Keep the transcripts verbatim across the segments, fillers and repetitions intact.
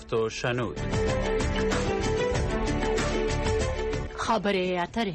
گفت و شنود. خبر اتره.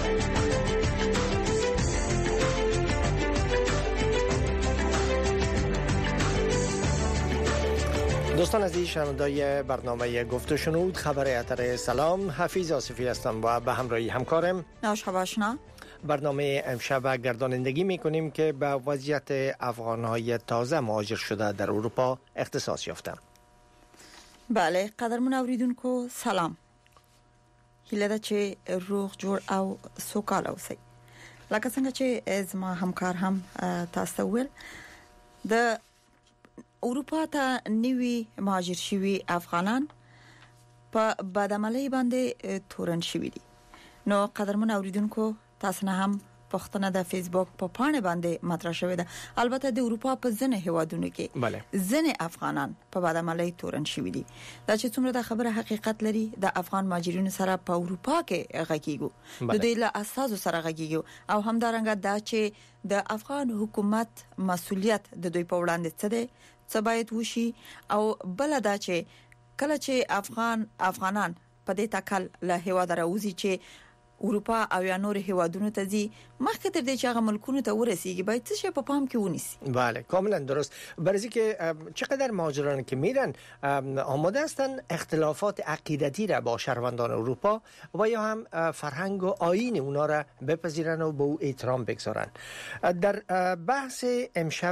دوستان عزیز شنوندای برنامه گفت و شنود خبر اتر، سلام، حفیظ آصفی هستم و به همراهی همکارم ناشا باشنا. برنامه امشب گردانندگی میکنیم که به وضعیت افغانهای تازه مهاجر شده در اروپا اختصاص یافتند. بله قدرمن اوریدونکو سلام. هیله ده چې روغ جوړ او سوکاله اوسئ. لکه څنګه چې زما همکار هم تاسو ویل، د اروپا ته نوي مهاجر شوي افغانان په بدعملۍ باندې تورن شوي دي. نو قدرمن اوریدونکو تاسو نه هم پښتنه د فیسبوک په پاڼه باندې مطرح شوې ده. البته د اروپا په ځینې هیوادونو کې بله ځینې افغانان په بدعملۍ تورن شوي دي. دا چې څومره د خبره حقیقت لري، د افغان مهاجرینو سره په اروپا کې غږیږو، د دې له اساسو سره غږیږو، او همدارنګه دا چې د افغان حکومت مسؤلیت د دوی په وړاندې څه دی، څه باید وشي، او بل دا چې کله چې افغان افغانان په دې تکل له هیواد راوځي چې اروپا او یا نور هیوادونو ته ځي، مخکې تر دې چې هغه ملکونو ته ورسیږي باید څه شی په پام کې ونیسي. بله کاملا درست. برای که چقدر مهاجرانی که میرن آماده هستن اختلافات عقیدتی را با شهروندان اروپا و یا هم فرهنگ و آیین اونا را بپذیرن و به او احترام بگذارن. در بحث امشب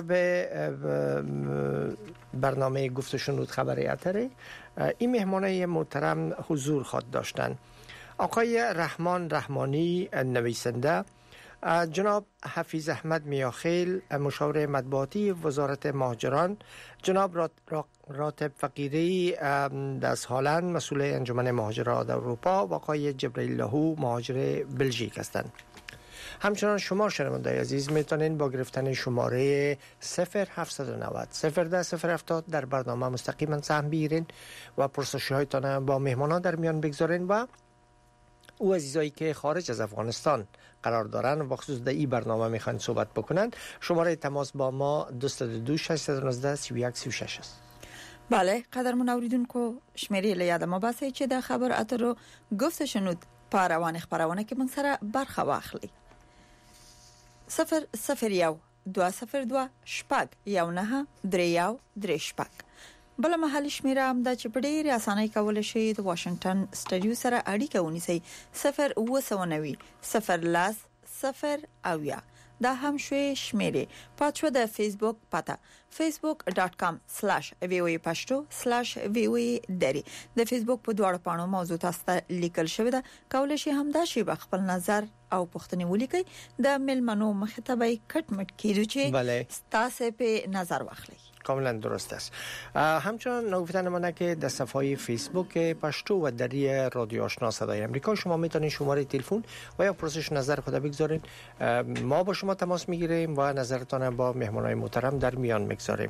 برنامه گفت و شنود خبر اتره این مهمانای محترم حضور خواد داشتن: آقای رحمان رحمانی نویسنده، جناب حفیظ احمد میاخیل مشاور مطبوعاتی وزارت مهاجران، جناب راتب فقیری از هلند مسئول انجمن مهاجران در اروپا و آقای جبرئیل لهو مهاجر بلژیک هستند. همچنان شما شنوندگان عزیز میتونین با گرفتن شماره صفر هفت نه صفر صفر ده صفر هفتاد در برنامه مستقیما سهم بگیرین و پرسشی هایتان با مهمانان در میان بگذارین و او عزیزایی که خارج از افغانستان قرار دارن و بخصوص در این برنامه میخوان صحبت بکنن، شماره تماس با ما دو صفر دو شش یک نه سی و یک سی و شش است. بله قدرمن اوریدونکو شمیرې له یاد ما باسي چې د خبر اترو گفت شنود په روان خبرونه کې من سره برخه واخلي. صفر صفر یو دو صفر دو شپږ یو نه درې یو درې شپږ. بل محلي شمیره هم دا چې په ډېرې اسانۍ کول شي د واشنگټن سټډیو سره اړیکه ونیسي. صفر اوه سوه نوي صفر لاس صفر اویا. دا هم شوي شمیره پاتشو د فیسبوک پتا facebook dot com slash voa pashto slash voa dari. د فیسبوک په دواړو پاڼو موضوع تاسو ته لیکل شوی ده. کولای شي هم دا شی خپل نظر او پوښتنې ولیکي. د ملمنو مخاطبای کټ مټ کیدو چې تاسو په نظر واخلي. کاملا درست است. همچنان نگفتن منه که در صفحه فیسبوک پشتو و دری رادیو آشنا صدای امریکا شما میتونید شماره تلفن و یا پرسش نظر خود بگذارین. ما با شما تماس میگیریم و نظرتان با مهمانای محترم در میان میگذاریم.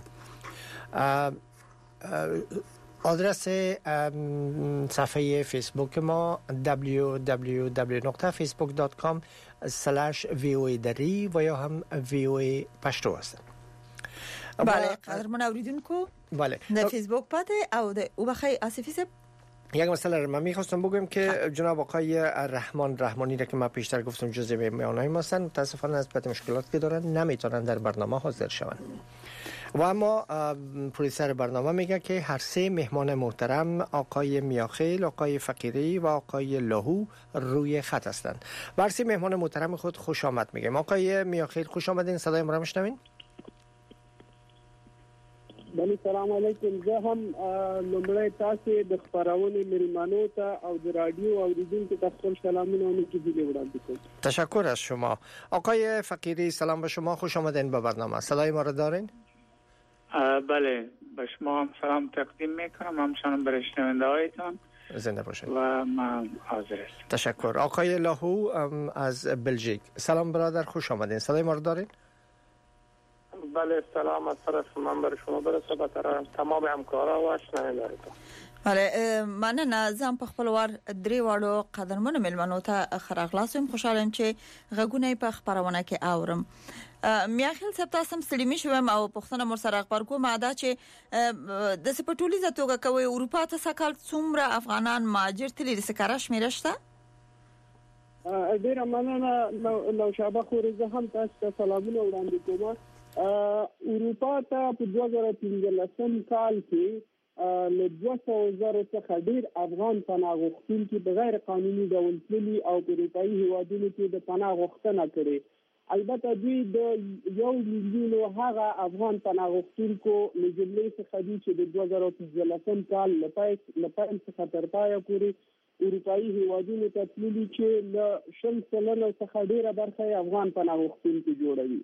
آدرس صفحه فیسبوک ما دبلیو دبلیو دبلیو دات فیسبوک دات کام اسلش وی او ای دری و یا هم وی او ای پشتو است. بله قدرمن اوریدونکو بله در فیسبوک پاته او د او بخی آصفی صاحب یک مسئله رو من میخواستم بگم که جناب آقای رحمان رحمانی را که من پیشتر گفتم جزء مهمانای ما هستند، متاسفانه نسبت مشکلات که دارن نمیتونن در برنامه حاضر شوند و اما پروډوسر برنامه میگه که هر سه مهمان محترم آقای میاخیل، آقای فقیری و آقای لهو روی خط هستند. بر سه مهمان محترم خود خوش آمد میگم. آقای میاخیل خوش آمدین، صدای ما را میشنوین؟ بله سلام علیکم. زه هم لومړی تاسو د خبرونه مېلمانو ته او د رادیو اوریدونکو ته خپل سلامونه او نیکی‌های وړاندې کوم. تشکر از شما. آقای فقیری سلام به شما، خوش آمدین به برنامه. صدای ما را دارین؟ بله به شما هم سلام تقدیم میکنم، همچنان برای شنونده‌هایتان. زنده باشید. و من حاضر هستم. تشکر. آقای لهو از بلژیک سلام برادر، خوش آمدین. صدای ما را دارین؟ بله سلام از طرف من برای شما برسه به طرف تمام همکارا و شنونده‌هایتان. بله مننه. زم په خپل ور درې واړو قدرمنو ملمنو ته خراغلاسم خوشالم چې غږونه په خبرونه کې اورم. میاخیل صاحب تاسو ستړي مشوم او پښتنه مر سره خبر کوم ادا چې د سپټولیزه توګه کوي اروپا ته سکل څومره افغانان ماجر تللی سکاره شمیرشته. ډیر مننه نو شابه خوري زه هم تاسو ته سلامونه وړاندې کوم. اروپا ته په دوه زره پنځلسم کال کې له دوه سوه زره څخه ډیر افغان پناه غوښتونکي بغیر قانوني ډول تللي او په اروپایي هیوادونو کې د پناه غوښتنه کړې. البته دوی د یو میلیون هغه افغان پناه غوښتونکو له جملې څخه دي چې د دوه زره پنځلسم کال له پیل څخه تر پایه پورې اروپایي هیوادونو ته تللي چې له شل سلنه څخه ډیره برخه افغان پناه غوښتونکي جوړوي.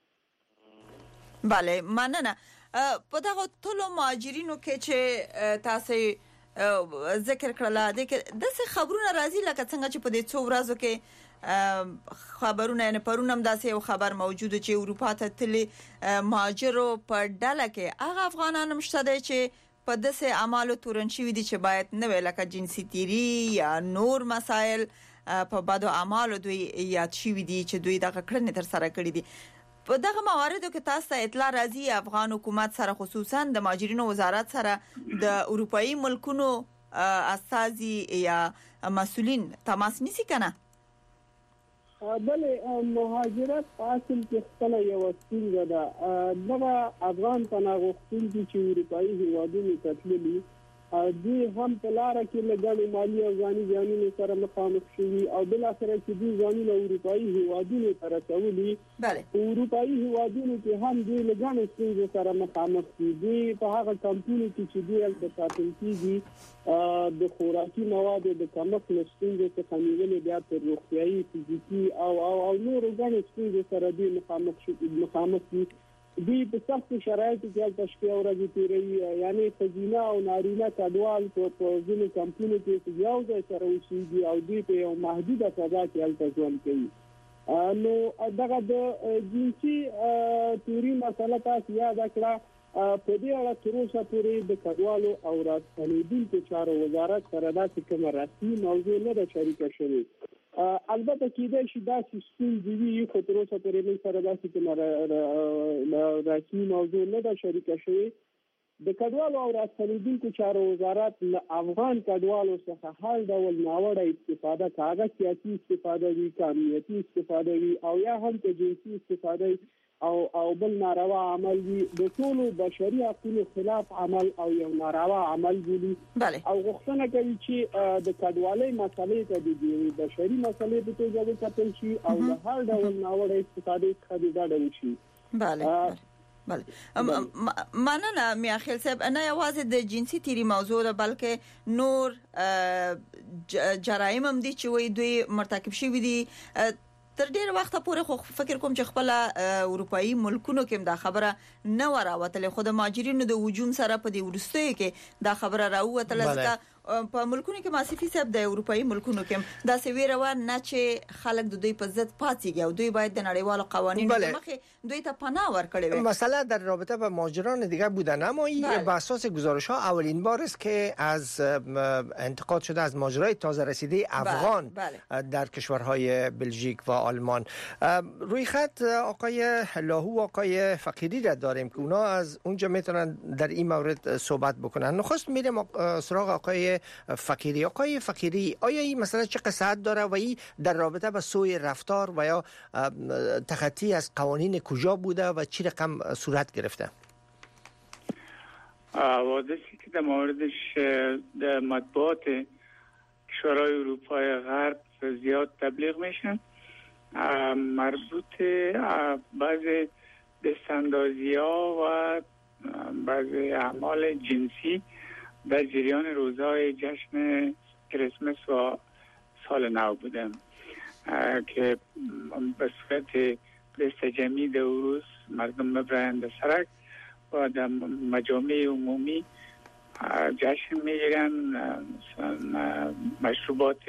بله مننه. په دغه ټولو مهاجرینو کې چې تاسو ذکر کړل د څه خبرونه راځي لکه څنګه چې په دې څو ورځو کې خبرونه نه پرونم داسې یو خبر موجود چې اروپا ته تللي مهاجرو په ډله کې هغه افغانان مشته دي چې په داسې اعمالو تورن شوي دي چې باید نه وي لکه جنسي تیری یا نور مسایل په بدو اعمالو دوی یاد شوي دي چې دوی دغه کړنې تر سره کړې دي. په دغه مواردو کې تاسو ته اطلاع راځي افغان حکومت سره خصوصا د مهاجرینو وزارت سره د اروپאי ملکونو استازي یا مسؤلین تماس نیسي کنه؟ بله مهاجرت اصل کې خپل یو ستونزه ده. دغه افغان پناه غوښتونکي چې اروپאי هیوادونو ته تللي دوی هم په لاره کې له ګڼو مالي او ځاني زیانونو سره مخامخ شوي او بلاخره چې دوی ځانونه اروپאי هیوادونو ته رسولي. په اروپאי هیوادونو کې هم دوی له ګڼو ستونزو سره مخامخ دي. دوی په هغه کمپونو کې چې دوی هلته ساتل کېږي د خوراکي موادو د کمښت له ستونزو څخه نیولې بیا تر روغتیایي فزیکي او او نورو ګڼو ستونزو سره دوی مخامخ مخامخ دي. دوی په سختو شرایطو کې هلته شپې او ورځې تېروي. یعنې ښځینه او نارینه کډوال په ځینو کمپونو کې یو ځای سره اوسېږي او دوی په یو محدوده فضا کې هلته ژوند کوي. نو دغه د جنسي تیوري مسله تاسو یاده کړه. په دې اړه تر اوسه پورې د کډوالو او راستنېدونکو چارو وزارت سره داسې کومه رسمي موضوع نه ده شریکه شوې. البته کېدای شي داسې ستونزې وي خو تر اوسه پورې موږ سره داسې کومه رسمي موضوع نه ده شریکه شوې. د کډوالو او راستنېدونکو چارو وزارت له افغان کډوالو څخه هر ډول ناوړه استفاده که هغه سیاسي استفاده وي که امنیتي استفاده وي او یا هم که جنسي استفاده وي او او بل ناروا عمل وي د ټولو بشري حقوقو خلاف عمل او یو ناروا عمل بولي. او غوښتنه کوي چې د کډوالۍ مسلې ته د بشري مسلې په توګه وکتل شي او د هر ډول ناوړه استفادې څخه د ډډه وشي. بله بله مننه میاخیل صاحب. نه یوازې د جنسي تیری موضوع ده بلکې نور جرایم هم دي چې وي دوی مرتکب شوي دي. تر ډیر وخت پورې خو فکر کوم چې خپل اروپאי ملکونو کې دا خبره نه وراوتله خو د ماجرینو د هجوم سره په دې ورستۍ کې دا خبره راووتله. ځکه په ملکونو کې ماسيفي صاحب د اروپאי ملکونو کې دا سویره و نه چې خلک د دوی په ضد پاتېږي او دوی باید د نړیوالو قوانینو مخې دوی ته پناه ورکړي وي. مسئله در رابطه با مهاجران دیگه بودن اما این بله. به اساس گزارش ها اولین بار است که از انتقاد شده از ماجرای تازه رسیده افغان بله. بله. در کشورهای بلژیک و آلمان. روی خط آقای لاهو و آقای فقیری را داریم که اونا از اونجا میتونن در این مورد صحبت بکنن. نخست میریم سراغ آقای فقیری. آقای فقیری آیا این مسئله چه قصد داره و این در رابطه با سوء رفتار و یا تخطی از قوانین کجا بوده و چی رقم صورت گرفته؟ حوادثی که در موردش در مطبوعات کشورهای اروپای غرب زیاد تبلیغ میشن مربوط بعضی دستاندازی ها و بعضی اعمال جنسی در جریان روزهای جشن کریسمس و سال نو بودم که به صورت دست جمعی در روز مردم مبرند سرک و در مجامع عمومی جشن میگیرن، مشروبات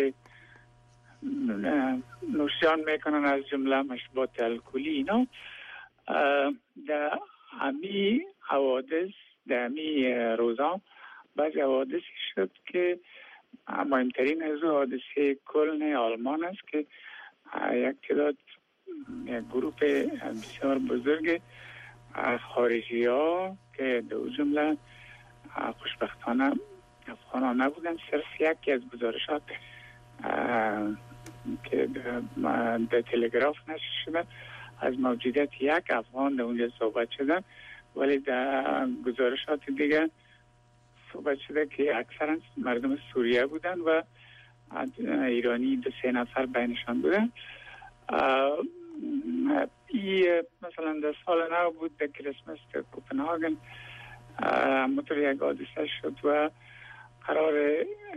نوشیان میکنن از جمله مشروبات الکلی. اینا در امی حوادث در امی روزا بعضی حوادثی شد که مهمترین از حادثه کلن آلمان است که یک تعداد یک گروه بسیار بزرگ خارجی ها که در جمله خوشبختانه افغان ها نبودن، صرف یکی از گزارشات که در تلگراف نشر شده از موجودیت یک افغان در اونجا صحبت شده، ولی در گزارشات دیگه صحبت شده که اکثرا مردم سوریه بودن و ایرانی دو سه نفر بینشان بودن. این مثلا در سال نو بود، در کریسمس در کوپنهاگن همونطور یک حادثه شد و قرار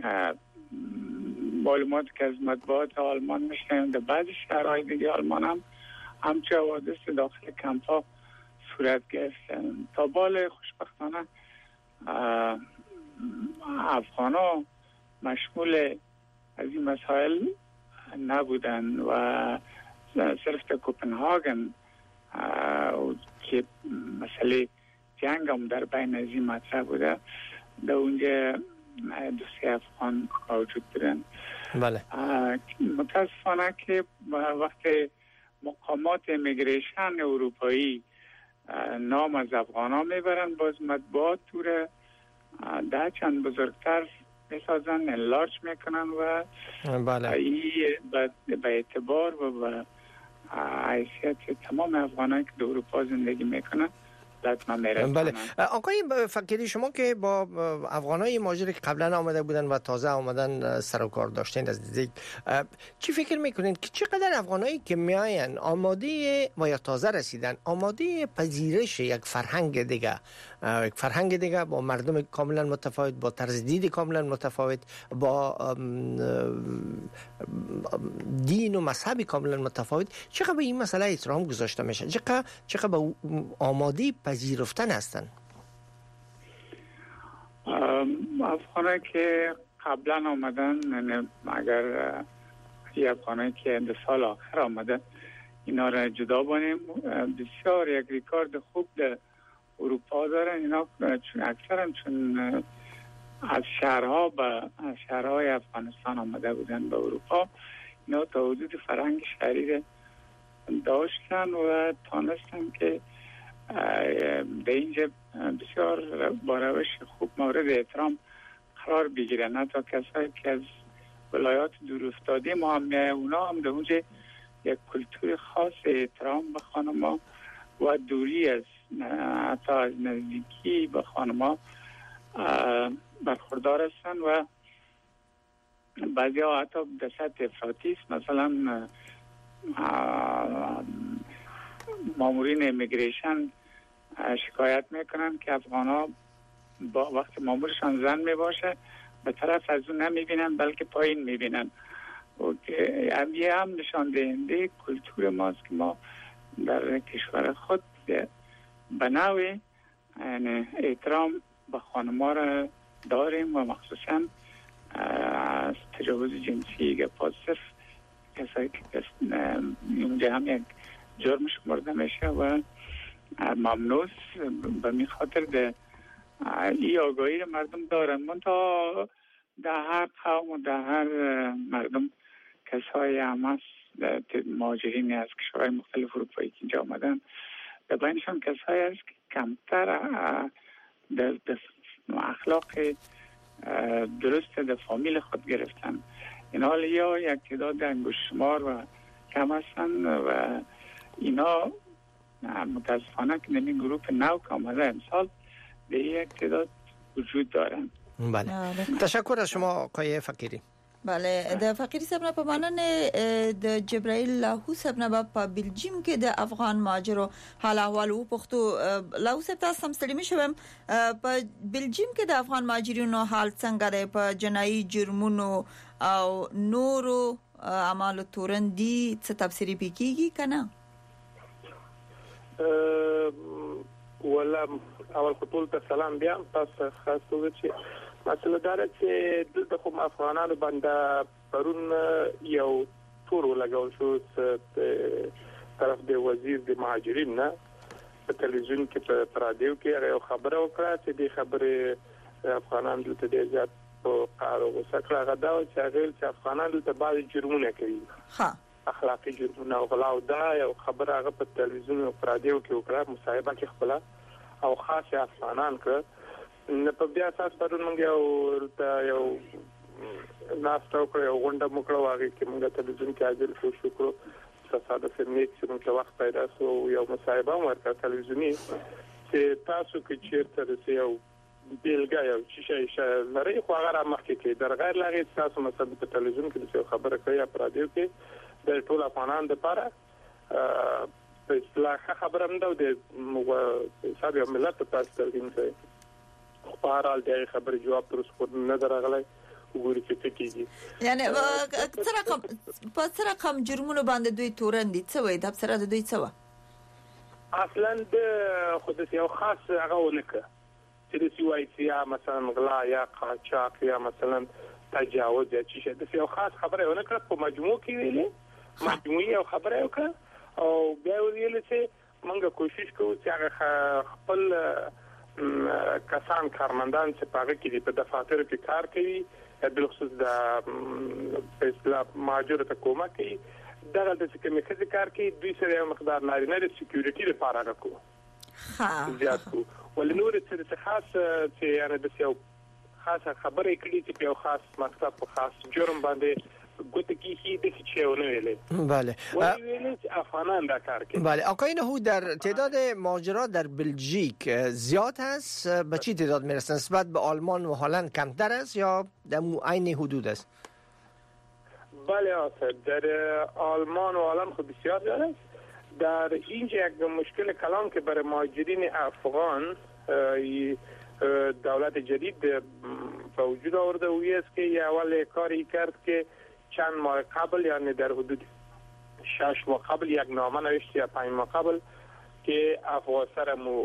معلومات که از مطبوعات آلمان میشنیم در بعضی شهرهای دیگه آلمان هم همچه حوادث داخل کمپ ها صورت گرفت. تا بال خوشبختانه افغان ها مشمول از این مسائل نبودن و صرف در کوپنهاگن که مسئله جنگ هم در بین از این مطرح بوده، در اونجا دو سه افغان موجود بودن. بله. متاسفانه که وقتی مقامات امیگریشن اروپایی نام از افغان ها میبرن، باز مطبوعات توره ده چند بزرگتر میسازن، انلارج میکنن و بله. این به اعتبار و به حیثیت تمام افغانایی که در اروپا زندگی میکنن بله. آقای فقیری، شما که با افغانای مهاجر که قبلا آمده بودن و تازه آمدن سر و کار داشتین از نزدیک، چی فکر میکنین که چقدر افغانایی که میاین آماده و یا تازه رسیدن آماده پذیرش یک فرهنگ دیگه، یک فرهنگ دیگه با مردم کاملا متفاوت، با طرز دید کاملا متفاوت، با دین و مذهب کاملا متفاوت، چقدر به این مسئله احترام گذاشته میشه؟ چقدر چقدر به آماده پذیرفتن هستن؟ افغانایی که قبلا آمدن، اگر یه افغانایی که در سال آخر آمده اینا را جدا بانیم، بسیار یک ریکارد خوب در اروپا دارن. اینا چون اکثرا چون از شهرها به از شهرهای افغانستان آمده بودن به اروپا، اینا تا حدود فرهنگ شهری داشتن و تانستن که در اینجا بسیار با روش خوب مورد احترام قرار بگیرن. حتی کسایی که از ولایات دور افتاده ما هم میای، اونا هم در اونجا یک کلتور خاص احترام به خانما و دوری از حتی از نزدیکی به خانما برخوردار هستن و بعضی ها حتی در سطح افراطی است. مثلا مامورین امیگریشن شکایت میکنن که افغان ها با وقت مامورشان زن میباشه به طرف از اون نمیبینن بلکه پایین میبینن. یه هم نشان دهنده کلتور ماست که ما در کشور خود به نوع احترام به خانما را داریم و مخصوصا از تجاوز جنسی گپا صرف کسایی که اونجا هم یک جرم شمرده میشه و ممنوع به می خاطر ده ای آگاهی را مردم دارن. من تا در هر قوم و در هر مردم کسایی هم هست مهاجرین از کشورهای مختلف اروپایی که اینجا آمدن، در بینشان کسایی هست که کمتر در اخلاق درست در فامیل خود گرفتن. این حال یا یک تعداد انگشت شمار و کم هستن و اینا متاسفانه که نمی گروپ نو که آمده امسال به یک تعداد وجود دارن. بله. تشکر از شما آقای فقیری. بله، د فقیری صاحب نه په مننه د جبرائیل لاهو صاحب نه په بلجیم کې د افغان ماجرو حال احوال او پښتو لاهو صاحب تاسو هم ستړي مشوم. په بلجیم کې د افغان ماجرینو حال څنګه دی؟ په جنایي جرمونو او نورو اعمالو تورندي څه تفسیری پکېږي کنه؟ ولا اول خطول ته سلام بیا تاسو خاصه چې مسله دار چې دلته کوم افغانانو باندې پرون یو تور لګول شو طرف د وزیر د مهاجرین نه په تلویزیون کې په رادیو کې یو خبره وکړه چې د خبره افغانان دلته ډیر زیات په قهر او غوسه کړه. هغه دا چې هغه چې افغانان دلته بعض جرمونه کوي، ها اخلاقي جرمونه او غلا او دا یو خبره هغه په تلویزیون او رادیو کې وکړه، مصاحبه کې خپل او خاص افغانان کړ. نه په بیا اساس پرون موږ یو یو ناستو کړو، یو غونډه مو کړو، هغه کې موږ تلویزیون کې حاضر شو شکر تصادف فرمیت چې موږ وخت پیدا سو یو مصاحبه ورکړه تلویزیونی چې تاسو کې چیرته د یو بیلګه یو چې شي لري خو هغه مخکې کې در غیر لاغې تاسو مثلا په تلویزیون کې څه خبره کوي یا په رادیو کې د ټول افغانان لپاره په اصطلاح خبره هم ده د حساب یو ملت په تاسو کې په هر حال د خبرې جواب تر اوسه نه درغلی وګورئ چې څه کیږي. یعنی څه رقم په څه رقم جرمونو باندې دوی تورن دي څه وایي د افسر د دوی څه و اصلا د خود یو خاص هغه ونکه چې د سیوای سیا مثلا غلا یا قاچاق یا مثلا تجاوز یا چې د یو خاص خبره ونکه په مجموع کې ویلې مجموعي او خبره وکړه او بیا ویل چې موږ کوشش کوو چې هغه خپل کسان کارمندان چې پاره کې په دفاتر کې کار کوي د خصوص د په اصطلاح ماجر ته کومه کوي دغه د کومې څه کار کوي دوی سره یو مقدار نارینه د سکیورټي لپاره راکو ها زیات کو ول نور څه خاص چې یعنی د یو خاصه خبرې کړي چې یو خاص مقصد په خاص جرم باندې ګوت کی هی د څه ونه ویلې بله ویلې افغانان دا کار کوي. بله آقای نهو در تعداد مهاجرات در بلژیک زیاد هست، به چی تعداد میرسن؟ نسبت به آلمان و هلند کمتر است یا در عین حدود است؟ بله آسر در آلمان و هلند خود بسیار زیاد است. در اینجا یک مشکل کلان که برای مهاجرین افغان دولت جدید به وجود آورده وی است که اول کاری کرد که چند ماه قبل یعنی در حدود شش ماه قبل یک نامه نوشت یا پنج ماه قبل که افغانستان مو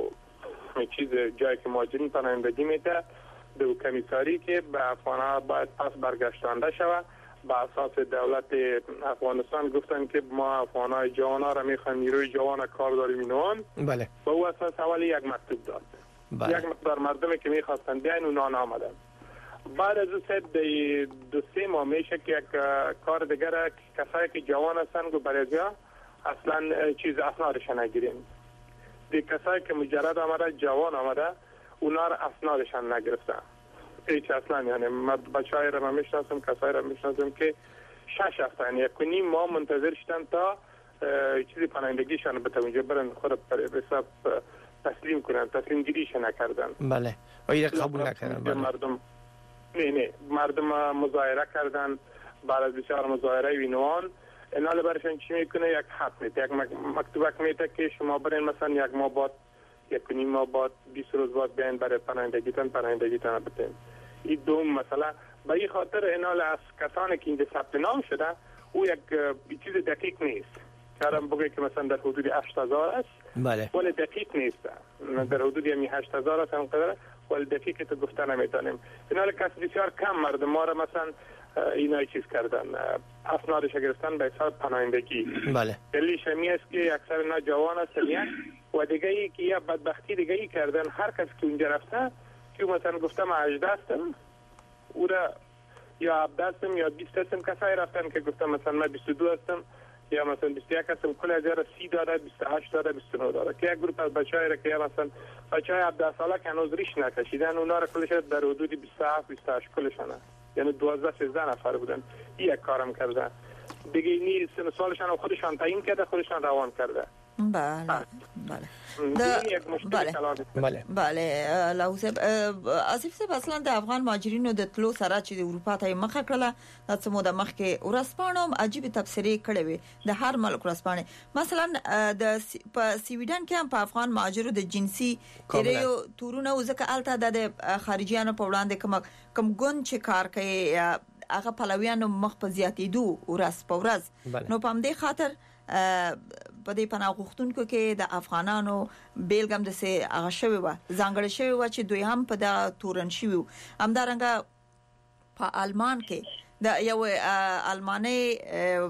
چیز جایی که مهاجرین پناهندگی میده به کمیساری که به افغان‌ها باید پس برگشتانده شود. با اساس دولت افغانستان گفتن که ما افغان‌های جوان‌ها را میخوایم نیروی جوان کار داریم اینوان. بله. با او اساس اول یک مکتوب داد. بله. یک مقدار مردمی که میخواستن بیاین اونا نآمدن. بعد از اون دو سه ماه میشه که یک کار دیگر کسایی که جوان هستن گو برایزیا اصلا چیز اسنادش نگیریم. دی کسایی که مجرد آمده جوان آمده اونا را اسنادشان نگرفتن. هیچ اصلا یعنی من بچه‌ای را میشناسم کسایی را میشناسم که شش هفته یعنی یک نیم ماه منتظر شدن تا چیزی پناهندگیشان به توجه برن خود به حساب تسلیم کنن، تسلیم گیریش نکردن. بله. و این قبول نکردن. بله. مردم نه نه مردم مظاهره کردن، بعد از بسیار مظاهره وینوان اینا برشون چی میکنه یک خط میده، یک مکتوبک میده که شما برین مثلا یک ماه بعد یک نیم ماه بعد بیست روز بعد بیاین برای پناهندگیتون پناهندگیتون بدین. این دوم مثلا به این خاطر اینا از کسانی که اینجا ثبت نام شده او یک چیز دقیق نیست. کارم بگه که مثلا در حدود هشت هزار است. بله. ولی دقیق نیست. در حدود یمی هشت هزار است همقدر ولی دقیق تو گفته نمیتونیم. اینا کس بسیار کم مردم ما را مثلا اینا چیز کردن اسنادش گرفتن به حساب پناهندگی. بله. دلیلش می است که اکثر اینا جوان هستن و دیگه ای که یا بدبختی دیگه ای کردن هر کس که اونجا رفته که مثلا گفتم هجده هستم او را یا هفده هستم یا بیست هستم کسایی رفتن که گفتم مثلا من بیست و دو هستم یا مثلا بیست و یک هستم کل از یارا سی داره بیست و هشت داره بیست و نه داره که یک گروپ از بچه‌ای را که مثلا بچه‌های هفده ساله که هنوز ریش نکشیدن اونا را کلش در حدود بیست و هفت بیست و هشت کلشانه یعنی دوازده سیزده نفر بودن یک کارم کرده دیگه اینی سن سالشان خودشان تعیین کرده خودشان روان کرده. بله بله بله بله بله لاوسب اسیف سب اصلا د افغان مهاجرینو د تلو سره چې د اروپا ته مخه کړله د سمو د مخ کې ورسپانوم عجیب تفسیری کړي وي د هر ملک ورسپانه مثلا د په سویډن کې هم په افغان مهاجرو د جنسي تیریو تورونه وزکه الته د خارجيانو په وړاندې کوم کوم ګون چې کار کوي هغه پلویانو مخ په زیاتېدو ورس په ورځ نو په دې خاطر په دې پناه غوښتونکو کې د افغانانو بیلګم د سه هغه شوی و ځانګړی شوی و چې دوی هم په دا تورن شوی همدارنګه په آلمان کې د یو آلماني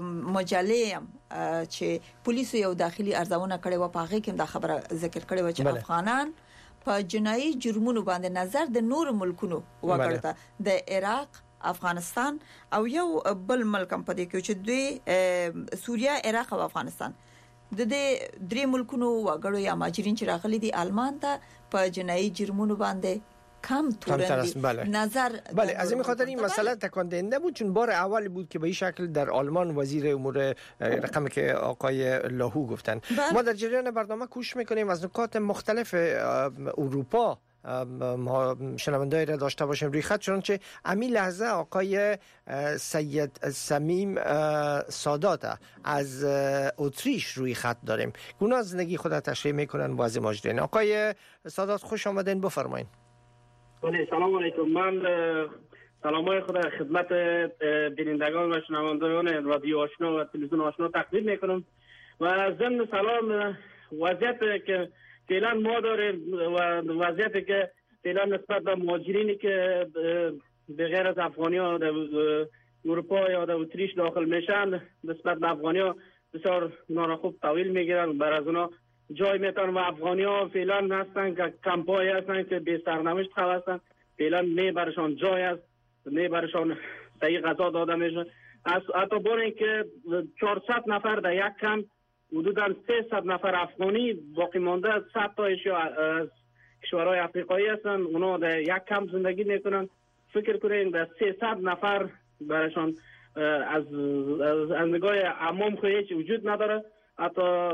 مجلې چې پولیسو یو داخلي ارزونه کړې و په هغه کې دا خبره ذکر کړې و چې افغانان په جنایي جرمونو باندې نظر د نور ملکونو وکړه د عراق، افغانستان او یو بل ملک هم پدې کې چې دوی سوریه، عراق او افغانستان د دې درې ملکونو وګړو یا مهاجرین چې راغلي دي آلمان ته په جنایي جرمونو باندې کم تورندی بله. نظر بله از این خاطر این مسئله تکان دهنده بود، چون بار اول بود که به این شکل در آلمان وزیر امور رقمی که آقای لاهو گفتن. بله. ما در جریان برنامه کوشش میکنیم از نکات مختلف اروپا ما شنونده‌ای را داشته باشیم روی خط، چنانچه امی لحظه آقای سید سمیم سادات از اتریش روی خط داریم. اونا زندگی خود تشریح میکنن واضح ماجرین. آقای سادات خوش آمدین، بفرمایید. سلام علیکم. من سلامای خود خدمت بینندگان و شنوندگان رادیو آشنا و تلویزیون آشنا تقدیم میکنم و ضمن سلام وضعیت که فعلا ما داریم و وضعیتی که فعلا نسبت به مهاجرینی که به غیر از افغانیا در اروپا یا در اتریش داخل میشن نسبت به افغانیا بسیار اونا خوب طویل میگیرن، بر از اونا جای میتن و افغانیا فعلا هستن که کمپای هستن که به سرنوشت خواهد هستن، فعلا نه برشان جای است، نه برشان صحیح غذا داده میشه. حتی بر اینکه چهارصد نفر در یک کمپ حدوداً سیصد نفر افغانی باقی مانده، صد تایش از کشورهای افریقایی هستن، اونا در یک کمپ زندگی میکنن. فکر کنین در سیصد نفر برشان از از نگاه عموم هیچ وجود نداره. حتی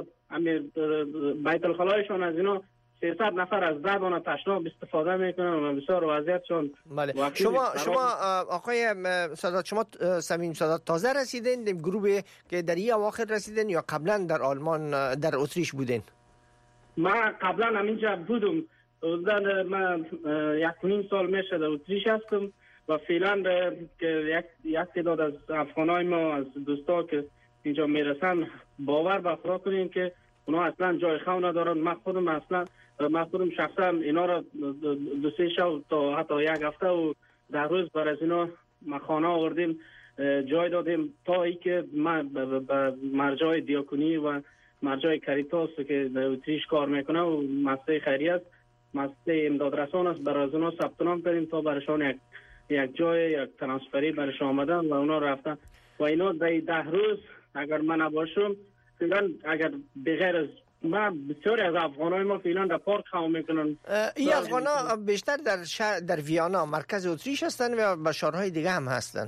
بیت الخلایشان از اینا سیصد نفر از زبان تشناب استفاده میکنن و بسیار وضعیتشون. بله. شما شما آقای سادات، شما سمیم سادات تازه رسیدین گروهی که در این اواخر رسیدین یا قبلا در آلمان در اتریش بودین؟ من قبلا همینجا بودم، من یک نیم سال میشه در اتریش هستم و فعلا که یک یک تعداد از افغانای ما از دوستا که اینجا میرسن باور به خدا کنین که اونا اصلا جای خو ندارن. من خودم اصلا من خودم شخصا اینا را دو سه شب تا حتی یک هفته و در روز بر از اینا ما خانه آوردیم، جای دادیم تا ای که من به مرجع دیاکونی و مرجع کاریتاس که در اتریش کار میکنه و مؤسسه خیریه است، مؤسسه امداد رسان است، برای اونا ثبت نام کردیم تا برشان یک یک جای یک ترانسفری برشان آمدن و اونا رفتن و اینا در ده روز اگر من نباشم فعلا اگر بغیر از ما بسیاری از افغانای ما فعلا در پارک خواهم میکنن. این افغانا بیشتر در شهر در ویانا مرکز اتریش هستن و به شهرهای دیگه هم هستن؟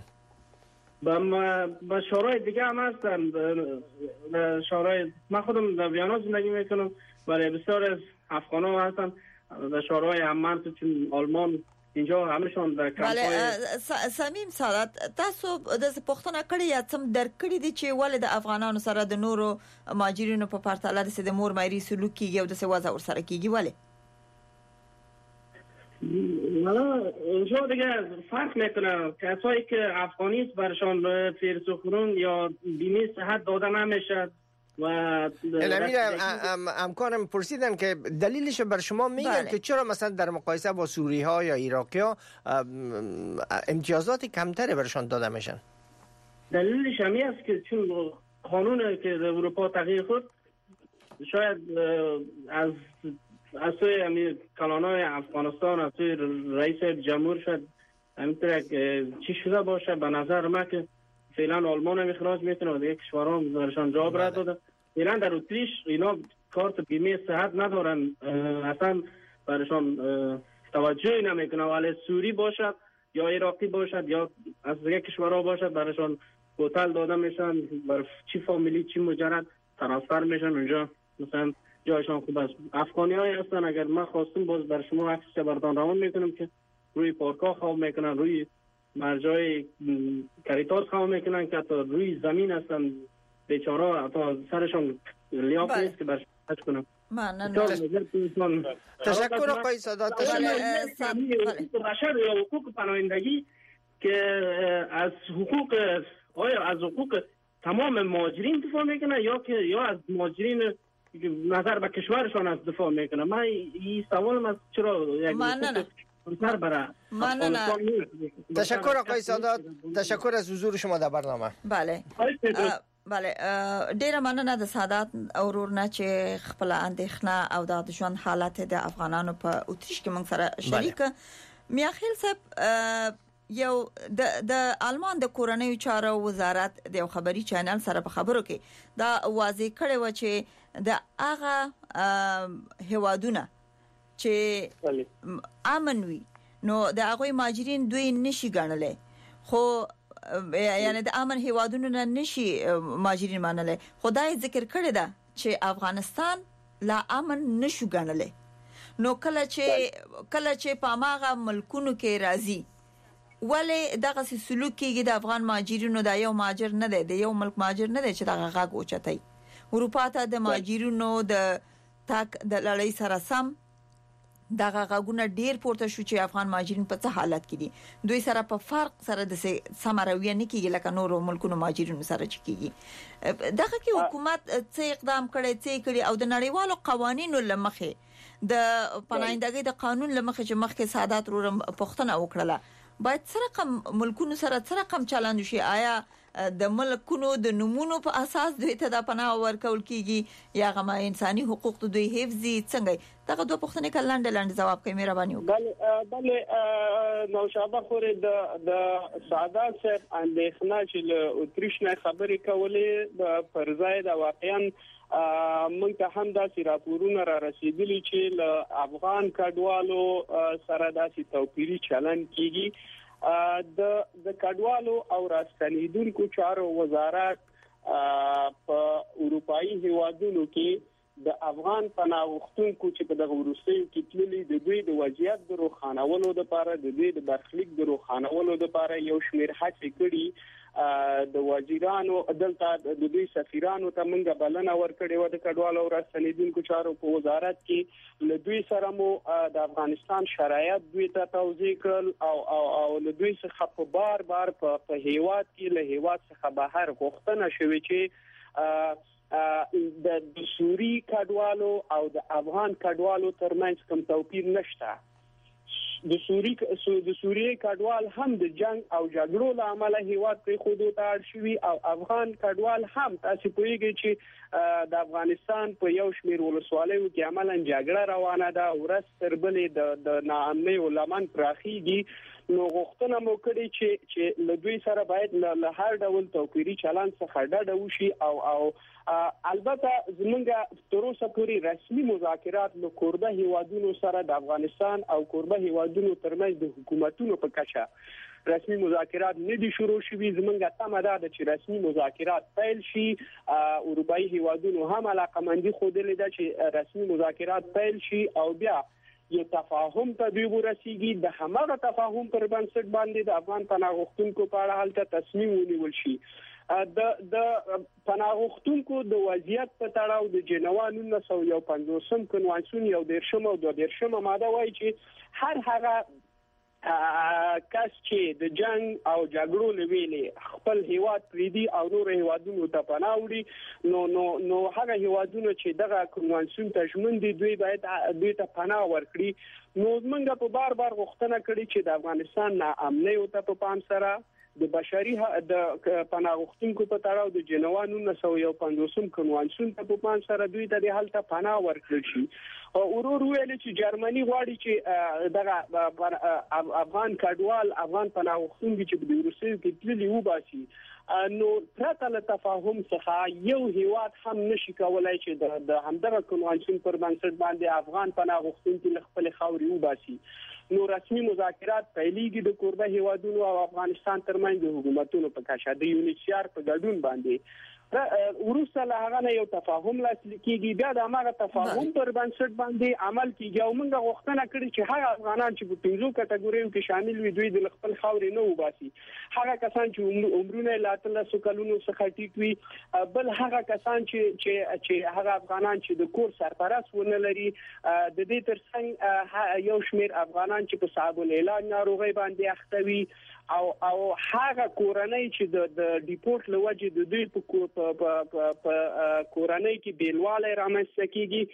به شهرهای دیگه هم هستن. شهرهای من خودم در ویانا زندگی میکنم ولی بسیار از افغانا هستن در شهرهای امن چون آلمان اینجا همشون در کمپای. بله سمیم سادات، تاسو د پښتنه کړي یا څم در کړي دي چې ولې د افغانانو سره د نورو مهاجرینو په پرتله د سید مور مېری سلوک کیږي او د څه وضع ورسره کیږي ولې؟ نه اینجا دیگه فرق میکنه. کسایی که افغانی است برشان فیرسوخرون یا بیمه صحت داده نمیشه و امیر امکانم پرسیدن که دلیلش بر شما میگن بله. که چرا مثلا در مقایسه با سوری ها یا عراقی ها امتیازات کمتری برشان داده میشن؟ دلیلش همی است که چون قانون که در اروپا تغییر خود شاید از از سوی امیر کلانای افغانستان از سوی رئیس جمهور شد همینطور چی شده باشه. به نظر من که فعلا آلمان هم اخراج میکنه و دیگه کشورها برشان جا برد داده. فعلا در اتریش اینا کارت بیمه صحت ندارن، اصلا برشان توجهی نمیکنه. ولی سوری باشد یا عراقی باشد یا از دیگه کشورها باشد برشان هتل داده میشن، بر چی فامیلی چی مجرد ترانسفر میشن اونجا، مثلا جایشان خوب است. افغانی های هستن اگر من خواستم باز بر شما عکس بردان روان میکنم که روی پارکا خواب میکنن، روی مرجع کاریتاس خواب میکنن که تا روی زمین هستن بیچاره، تا سرشان لیاف بله. نیست که برش حج کنم. ممنون. تشکر آقای سادات. حقوق بشر یا حقوق پناهندگی که از حقوق آیا از حقوق تمام مهاجرین دفاع میکنه یا که یا از مهاجرین نظر به کشورشان از دفاع میکنه؟ من این سوالم از چرا یک سر برای تشکر آقای سادات، تشکر از حضور شما در برنامه. بله bale ډیره مننه د سعادت اورورنا چې خپل اندېښنه او د ژوند حالت د افغانانو په اتریش کې موږ سره شریک میاخیل صاحب یو د د آلمان د کورنیو چارو وزارت د خبري چینل سره په خبرو کې دا واضح کړی و چې د هغه هوادونه چې امن وي نو د هغه ماجرین دوی نشي ګڼلې خو یعنی د امن هیوادونو نه نشي ماجرین منلې خدای ذکر کړی دا چې افغانستان لا امن نشو ګڼلې نو کله چې کله چې په ماغه ملکونو کې راځي ولې دغه سلوک کېږي د افغان ماجرینو د یو ماجر نه دی د یو ملک ماجر نه دی چې دغه غاګ اوچتای اروپا ته د ماجرینو د تاک د لړۍ سره سم دغه غاګونه ډیر پورته شو چې افغان ماجرین په څه حالت کې دي دوی سره په فرق سره د سمروي نه کېږي لکه نورو ملکونو ماجرین سره چې کېږي دغه کې حکومت څه اقدام کړي څه کړي او د نړیوالو قوانینو لمخه د پناهندګۍ د قانون لمخه چې مخکې سعادت رو پښتنه وکړه باید سره کم ملکونو سره سره کم چلند شي آیا د ملکونو د نمونو په اساس دوی ته د پناه ورکول کیږي یا غما انساني حقوق ته دوی حفظي څنګه دغه دوه پوښتنې کلاند لاند جواب کوي مهرباني وکړئ بله بله نو شابه خوري د د سعادت صاحب اندېښنه چې له اتریش نه خبرې کولې د فرضای د واقعا موږ ته هم داسې راپورونه را رسیدلي چې له افغان کډوالو سره داسې توپیري چلن کیږي د د کډوالو او راستنیدونکو چارو وزارت په اروپאי هیوادونو کې د افغان پناه غوښتونکو چې په دغه وروستیو کې تللي د دوی د وضعیت د روښانولو لپاره د دوی د برخلیک د روښانولو لپاره یو شمېر هڅې کړي د وزیرانو دلته د دوی سفیرانو ته موږ بلنه ورکړې و د کډوالو او راستنیدونکو چارو په وزارت کې له دوی سره مو د افغانستان شرایط دوی ته توضیح کړل او او او له دوی څخه په بار بار په هیواد کې له هیواد څخه بهر غوښتنه شوې چې د سوري کډوالو او د افغان کډوالو ترمنځ کوم توپیر نشته د سوري د سوریې کډوال هم د جنگ او جګړو له امله هیواد په خودو ته اړ شوی او افغان کډوال هم تاسو پوهیږئ چې د افغانستان په یو شمېر ولسوالیو کې عملاً جګړه روانه ده ورځ تر بلې د د ناامنۍ ولمن پراخیږي نو غوښتنه مو کړې چې چې له دوی سره باید له هر ډول توپیري چلند څخه ډډه وشي او او البته زمونږ تر اوسه پورې رسمي مذاکرات له کوربه هیوادونو سره د افغانستان او کوربه هیوادونو ترمنځ د حکومتونو په کچه رسمي مذاکرات نه دي شروع شوي زمونږ تمه ده چې رسمي مذاکرات پیل شي اروپאי هیوادونو هم علاقمندي خوده ده چې رسمي مذاکرات پیل شي او بیا یو تفاهم ته دوی ورسیږي د هماغه تفاهم پر بنسټ باندې د افغان پناه غوښتونکو په اړه حالت تصمیم ونیول شي د د پناه غوښتونکو د وضعیت په تړاو د جنوا نولس سوه پنځوسم کنوانسیون یو دیرشم او دوه دیرشم ماده وایي چې هر هغه کس چې د جنگ او جګړو لویلې خپل هیواد پریدي او نور هیوادونو ته پناه وړي نو نو نو هغه هیوادونو چې دغه کنوانسیون ته ژمن دي دوی باید دوی ته پناه ورکړي نو موږ په بار بار غوښتنه کړې چې د افغانستان ناامنۍ او ته په پام سره د بشري د پناه غوښتونکو په تړاو د جنوا نولس سوه پنځوسم کنوانسیون ته په پام سره دوی ته د حالت پناه ورکړل شي او ورور ویل چې جرمني غواړي چې دغه افغان کډوال افغان پناه غوښتونکي چې د روسیې کې تللي وباسي نو پرته له تفاهم څخه یو هیواد هم نشي کولای چې د همدغه کنوانسیون پر بنسټ باندې افغان پناه غوښتونکي له خپل خاورې وباسي نو رسمي مذاکرات پیلېږي د کوربه هیوادونو او افغانستان ترمنځ د حکومتونو په کچه د یونیسیار په ګډون باندې وروسته له هغه نه یو تفاهم لاسلیک کیږي بیا د هغه تفاهم پر بنسټ باندې عمل کیږي او موږ غوښتنه کړې چې هغه افغانان چې په پنځو کټګوریو کې شامل وي دوی د خپل خاورې نه وباسي هغه کسان چې عمرونه لا تلسو کلونو څخه ټیټ وي بل هغه کسان چې چې چې هغه افغانان چې د کور سرپرست ونه لري د دې ترڅنګ یو شمېر افغانان چې په صعب العلاج ناروغي باندې اخته وي او او هغه کورنۍ چې د د ډیپورت لوجه د دوی په په کورنۍ کې بیلواله رامنځته کیږي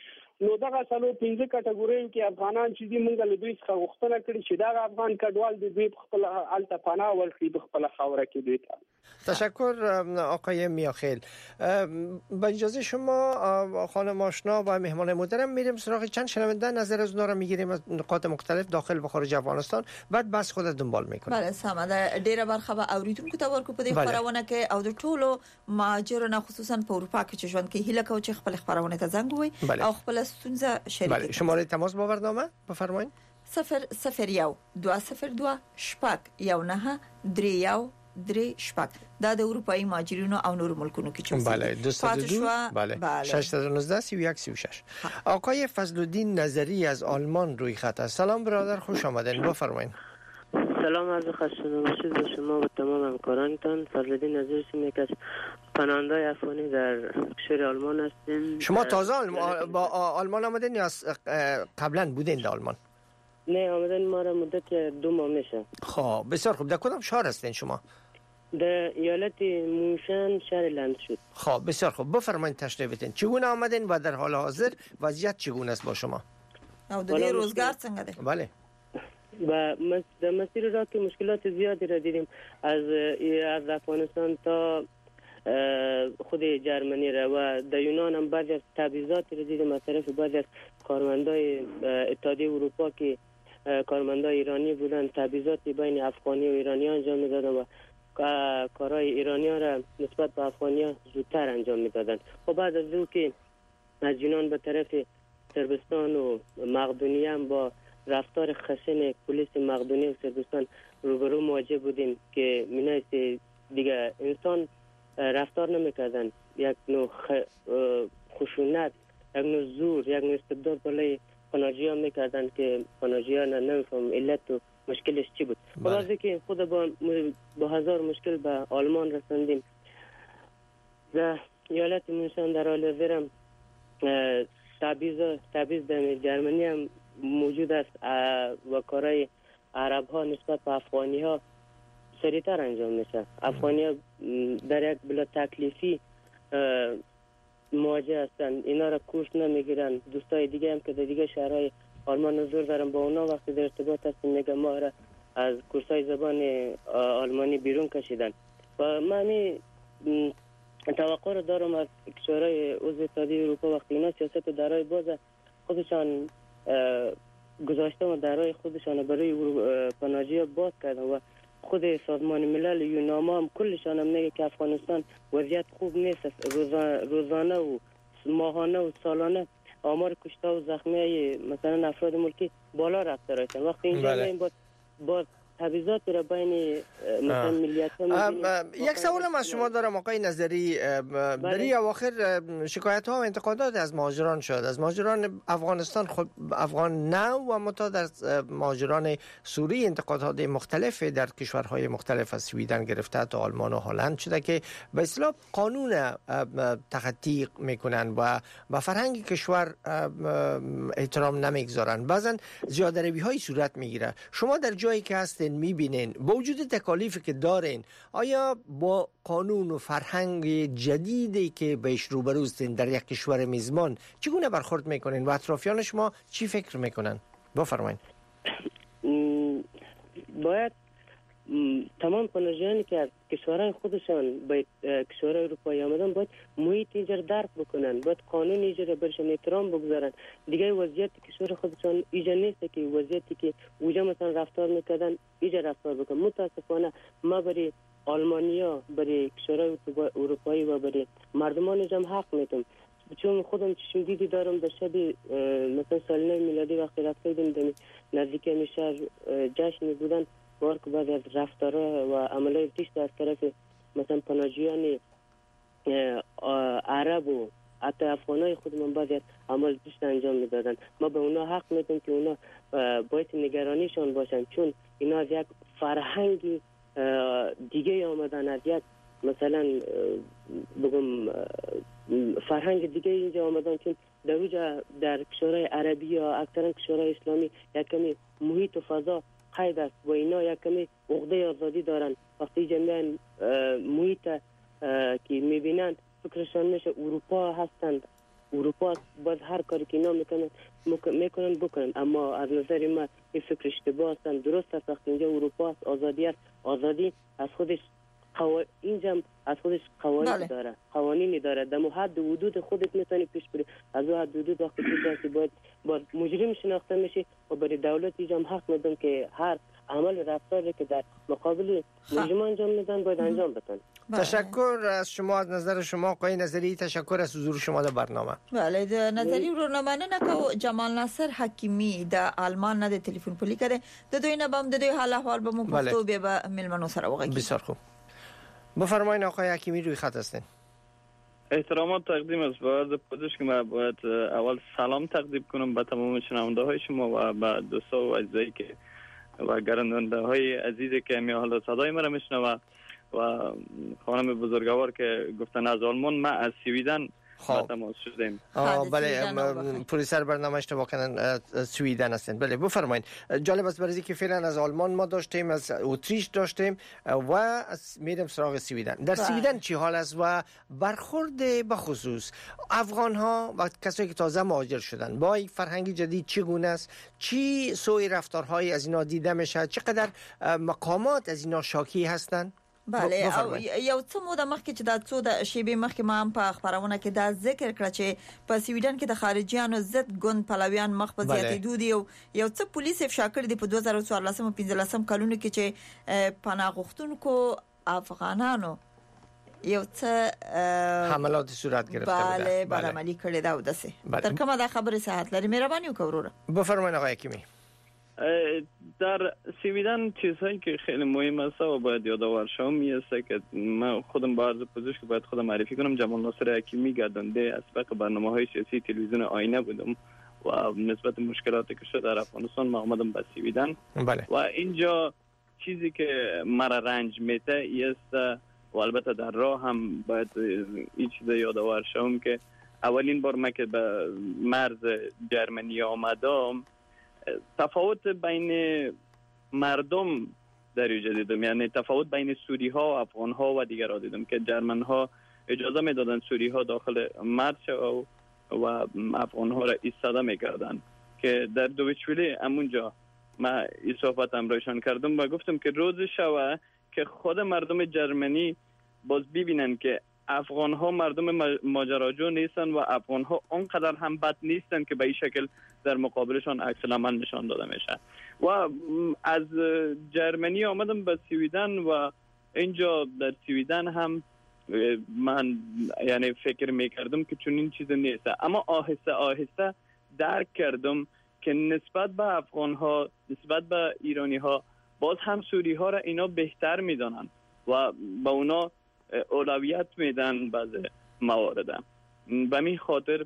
نو دغه څلور پنځه کټګوریو کې افغانان چې دي موږ له دوی څخه غوښتنه کړې چې دا افغان کډوال د دوی خپل الته پناه ورکړي د خپل خاوره کې دوی ته. تشکر آقای میاخیل. با اجازه شما خانم آشنا و مهمان محترم میریم سراغ چند شنونده، نظر از اونها رو میگیریم از نقاط مختلف داخل و خارج افغانستان، بعد بس خود دنبال میکنیم. بله سمه ده. ډیره برخه به اوریدونکو ته ورکو په دې خبرونه کې او د ټولو مهاجرانو خصوصا په اروپا کې چې ژوند کوي هیله کوي چې خپل خبرونه ته زنګ ووي او خپل ستونزه شریک کړي. بله شماره تماس با برنامه بفرمایید. صفر صفر یو دو صفر دو شپږ یو نه درې یو درې شپږ. دا د اروپאי مهاجرینو او نور ملکونو کې چې بله دویست و دو بله ششصد و نوزده سی و یک سی و شش. آقای فضل‌الدین نظری از آلمان روی خط است. سلام برادر، خوش آمدین، بفرمایید. سلام عرض خدمت باشید به شما و تمام همکارانتان. فضل‌الدین نظری هستم، یک از پناهنده‌های افغانی در کشور آلمان هستیم. شما تازه با آلمان آمدین یا قبلا بودین در آلمان؟ نه آمدن ما را مدت دو ماه میشه. خب بسیار خوب. در کدام شهر هستین شما؟ در ایالت موشن شهر لندشوت. خب بسیار خوب، بفرمایید تشریف بتین. چگونه آمدین و در حال حاضر وضعیت چگونه است با شما؟ او د روزگار څنګه دی؟ بله. و در مسیر راه که مشکلات زیادی را دیدیم، از از افغانستان تا خود جرمنی را و در یونان هم بعضی از تبعیضات را دیدیم از طرف بعضی از کارمندای اتحادیه اروپا که کارمندای ایرانی بودن، تبعیضات بین افغانی و ایرانی انجام میدادن و کارهای ایرانیان را نسبت به افغانیان زودتر انجام میدادن. و بعد از اون که از یونان به طرف صربستان و مقدونیه هم با رفتار خشن پلیس مقدونیه و صربستان روبرو مواجه بودیم که مینایست دیگه انسان رفتار نمیکردن، یک نوع خشونت، یک نوع زور، یک نوع استبداد بالای پناهجویان میکردن که پناهجویان نمیفهم علت و مشکلش چی بود. بعضی که خود با با هزار مشکل به آلمان رساندیم. در ایالت موشن در حال حاضر تبعیض تبعیض در جرمنی هم موجود است و کارهای عرب ها نسبت به افغانی ها سریعتر انجام میشه. افغانی ها در یک بلا تکلیفی مواجه هستند، اینا را کورس نمیگیرن. دوستای دیگه هم که در دیگه شهرهای آلمان حضور دارن با اونا وقتی در ارتباط هستیم میگم ما را از کورسای زبان آلمانی بیرون کشیدن و من توقع رو دارم از کشورهای عضو اتحادیه اروپا وقتی اینا سیاست درای باز خودشان گذاشته و درای خودشان برای پناهجویان باز کردن و خود سازمان ملل یوناما هم کلشان هم میگه که افغانستان وضعیت خوب نیست. روزانه و ماهانه و سالانه آمار کشته و زخمی مثلا افراد ملکی بالا رفته رایتن. وقتی اینجا میگیم با با تبعیضات را بین مثلا ملیت‌ها. یک سوال هم از شما دارم آقای نظری. برای اواخر شکایت ها و انتقادات از مهاجران شد، از مهاجران افغانستان خود افغان نه و متا در مهاجران سوری انتقادات مختلف در کشورهای مختلف از سویدن گرفته تا آلمان و هلند شده که به اصطلاح قانون تخطی میکنن و با فرهنگ کشور احترام نمیگذارن. بعضن زیاده روی های صورت میگیره. شما در جایی که هستین میبینین با وجود تکالیفی که دارین، آیا با قانون و فرهنگ جدیدی که بهش روبرو هستین در یک کشور میزبان چگونه برخورد میکنین و اطرافیان شما چی فکر میکنن؟ بفرمایید. باید تمام پناهجویانی که از کشورهای خودشان به کشورهای اروپایی آمدن باید محیط اینجا درک بکنن، باید قانون اینجا را برشان احترام بگذارن. دیگه وضعیت کشور خودشان اینجا نیست که وضعیتی که اونجا مثلا رفتار میکردن اینجا رفتار بکنن. متاسفانه ما برای آلمانیا، برای کشورهای اروپایی و برای مردمان اینجا حق میتونم، چون خودم چشم دیدی دارم در شب مثلا سالانه میلادی وقتی رفته بودیم نزدیک میشهر جشن بودن بار که بعد از رفتارها و عملهای تیشت از طرف مثلا پناهجویان عرب و حتی افغانای خودمون بعد از عمل تیشت انجام میدادن. ما به اونا حق میدیم که اونا باید نگرانیشان باشن، چون اینا از یک فرهنگی دیگه آمدن، از یک مثلا بگم فرهنگ دیگه اینجا آمدن، چون در اوجا در کشورهای عربی یا اکثرا کشورهای اسلامی یک کمی محیط و فضا قید است و اینا یک کمی عقده آزادی دارن. وقتی جمعیان محیط که میبینند فکرشان میشه اروپا هستند اروپا باید هر کاری که اینا میکنن میکنن بکنن، اما از نظر من این فکر اشتباه هستن. درست است وقتی اینجا اروپا است، آزادی است، آزادی از خودش قوا... اینجا از خودش قوانین بله. داره، قوانینی داره، در حد و حدود خودت میتونی پیش بری. از اون حد و حدود وقتی که باید باید مجرم شناخته میشی و برای دولت اینجا حق میدن که هر عمل رفتاری که در مقابل مجرم انجام میدن باید انجام بدن. تشکر از شما، از نظر شما آقای نظری، تشکر از حضور شما در برنامه. بله د نظری ورنامه نه کو جمال ناصر حکیمی د آلمان نه د تلیفون پلی کړي د دوی نه بم د دوی حال احوال به مو پښتو به به ملمنو سره وغږی. بسیار خوب، بفرمایید آقای حکیمی، روی خط هستین. احترامات تقدیم است. باید پوزش که من باید اول سلام تقدیم کنم به تمام شنونده های شما و به دوستا و عزیزایی که و گردنده های عزیزی که می حالا صدای مرا میشنوه و خانم بزرگوار که گفتن از آلمان. ما از سویدن با تماس شدیم. بله، پرویسر برنامه اشتباه کردن، سویدن هستند. بله بفرمایید. جالب است برای که فعلا از آلمان ما داشتیم، از اتریش داشتیم و از میرم سراغ سویدن. در سویدن چی حال است و برخورد به خصوص افغان ها و کسایی که تازه مهاجر شدن با این فرهنگ جدید چگونه است؟ چی سوی رفتارهای از اینا دیده میشه؟ چقدر مقامات از اینا شاکی هستند؟ بله، او یو څه موده مخکې چې دا څو د شیبې مخکې ما هم په خبرونه کې دا ذکر کړ چې په سویډن کې د خارجيانو ضد ګوند پلویان مخ په زیاتېدو دي او یو څه پولیس افشا کړی دی په دوه زره څوارلس او پنځلس کلونو کې چې پناه غوښتونکو افغانانو یو څه حملات صورت گرفته بوده. بله برعملی کړی دا ودسه. تر کومه دا خبره صحت لري؟ مهرباني وکړه. بفرمایید آقای حکیمی. در سویدن چیزهایی که خیلی مهم است و باید یادآور شوم است که من خودم با عرض پوزش که باید خودم معرفی کنم، جمال ناصر حکیمی، گردنده اسبق برنامه‌های سیاسی تلویزیون آینه بودم و نسبت مشکلاتی که شد در افغانستان ما آمدم به سویدن. بله. و اینجا چیزی که مرا رنج میده است و البته در راه هم باید این چیز یادآور شوم که اولین بار من که به مرز جرمنی آمدم تفاوت بین مردم در اینجا دیدم، یعنی تفاوت بین سوری ها و افغان ها و دیگر ها دیدم که جرمن ها اجازه میدادن سوری ها داخل مرز و و افغان ها را ایستاده میکردن که در دویچولی همونجا من این صحبت امرایشان کردم و گفتم که روز شوه که خود مردم جرمنی باز ببینن که افغان ها مردم ماجراجو نیستن و افغان ها اونقدر هم بد نیستن که به این شکل در مقابلشان عکس العمل نشان داده میشه. و از جرمنی آمدم به سویدن و اینجا در سویدن هم من یعنی فکر میکردم که چون این چیز نیست، اما آهسته آهسته درک کردم که نسبت به افغان ها، نسبت به ایرانی ها، باز هم سوری ها را اینا بهتر میدانن و با اونا اولویت میدن بعض موارد. به می خاطر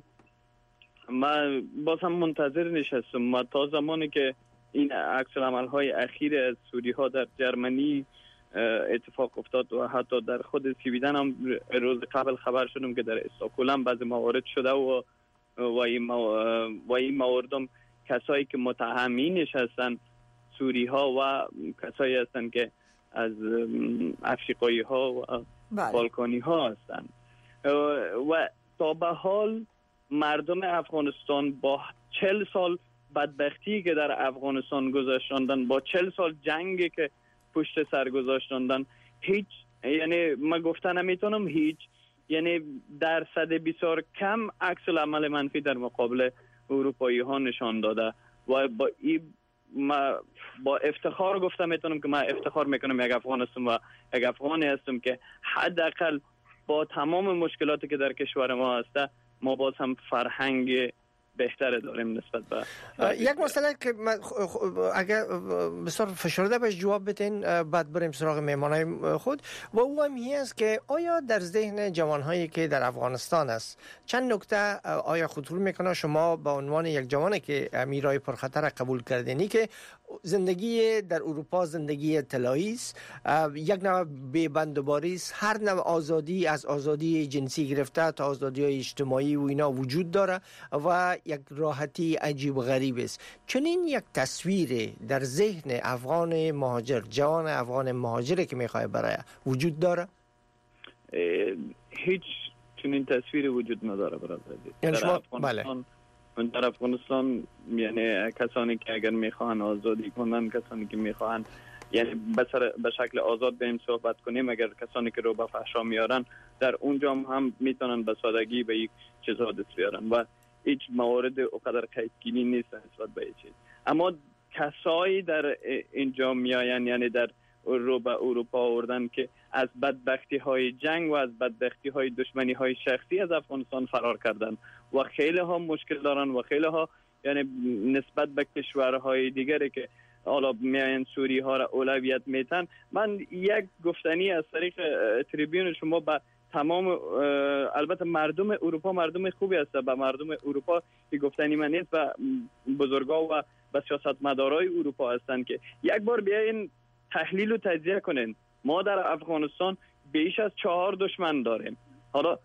من باز هم منتظر نشستم ما تا زمانی که این عکس العمل های اخیر از سوری ها در جرمنی اتفاق افتاد و حتی در خود سویدن هم روز قبل خبر شدم که در استکهلم بعض موارد شده و و این و این مواردم کسایی که متهمینش هستن سوری ها و کسایی هستن که از افریقایی ها و بالکانی ها هستن و تا به حال مردم افغانستان با چل سال بدبختی که در افغانستان گذاشتندن، با چل سال جنگی که پشت سر گذاشتندن، هیچ یعنی من گفتن نمیتونم هیچ یعنی درصد بسیار کم عکس العمل منفی در مقابل اروپایی ها نشان داده و با این ما با افتخار گفتم میتونم که من افتخار میکنم یک افغان هستم و یک افغانی هستم که حداقل با تمام مشکلاتی که در کشور ما هسته ما باز هم فرهنگ بهتر داریم نسبت به یک مسئله که اگر بسیار فشرده بهش جواب بدین بعد بریم سراغ مهمانای خود و او هم این است که آیا در ذهن جوانهایی که در افغانستان است چند نکته آیا خطور میکنه شما به عنوان یک جوانی که میرای پرخطر قبول کردنی که زندگی در اروپا زندگی طلایی است، یک نوع بی‌بندوباری است، هر نوع آزادی از آزادی جنسی گرفته تا آزادی‌های اجتماعی و اینا وجود داره و یک راحتی عجیب و غریب است. چنین یک تصویر در ذهن افغان مهاجر، جوان افغان مهاجری که میخواد برای وجود داره؟ هیچ چنین تصویری وجود نداره برادر عزیز. یعنی شما بله در افغانستان یعنی کسانی که اگر میخوان آزادی کنن، کسانی که میخوان یعنی بسر به شکل آزاد بهم صحبت کنیم، اگر کسانی که رو به فحشا میارن در اونجا هم میتونن به سادگی به یک چیزها دست بیارن و هیچ موارد اونقدر قیدگینی نیست نسبت به چیز. اما کسایی در اینجا میاین یعنی در رو به اروپا آوردن که از بدبختی های جنگ و از بدبختی های دشمنی های شخصی از افغانستان فرار کردن و خیلی ها مشکل دارن و خیلی ها یعنی نسبت به کشورهای دیگری که حالا میاین سوری ها را اولویت میتن. من یک گفتنی از طریق تریبیون شما به تمام البته مردم اروپا مردم خوبی هست، به مردم اروپا که گفتنی من نیست و بزرگا و به سیاستمدارای اروپا هستند که یک بار بیاین تحلیل و تجزیه کنین. ما در افغانستان بیش از چهار دشمن داریم. حالا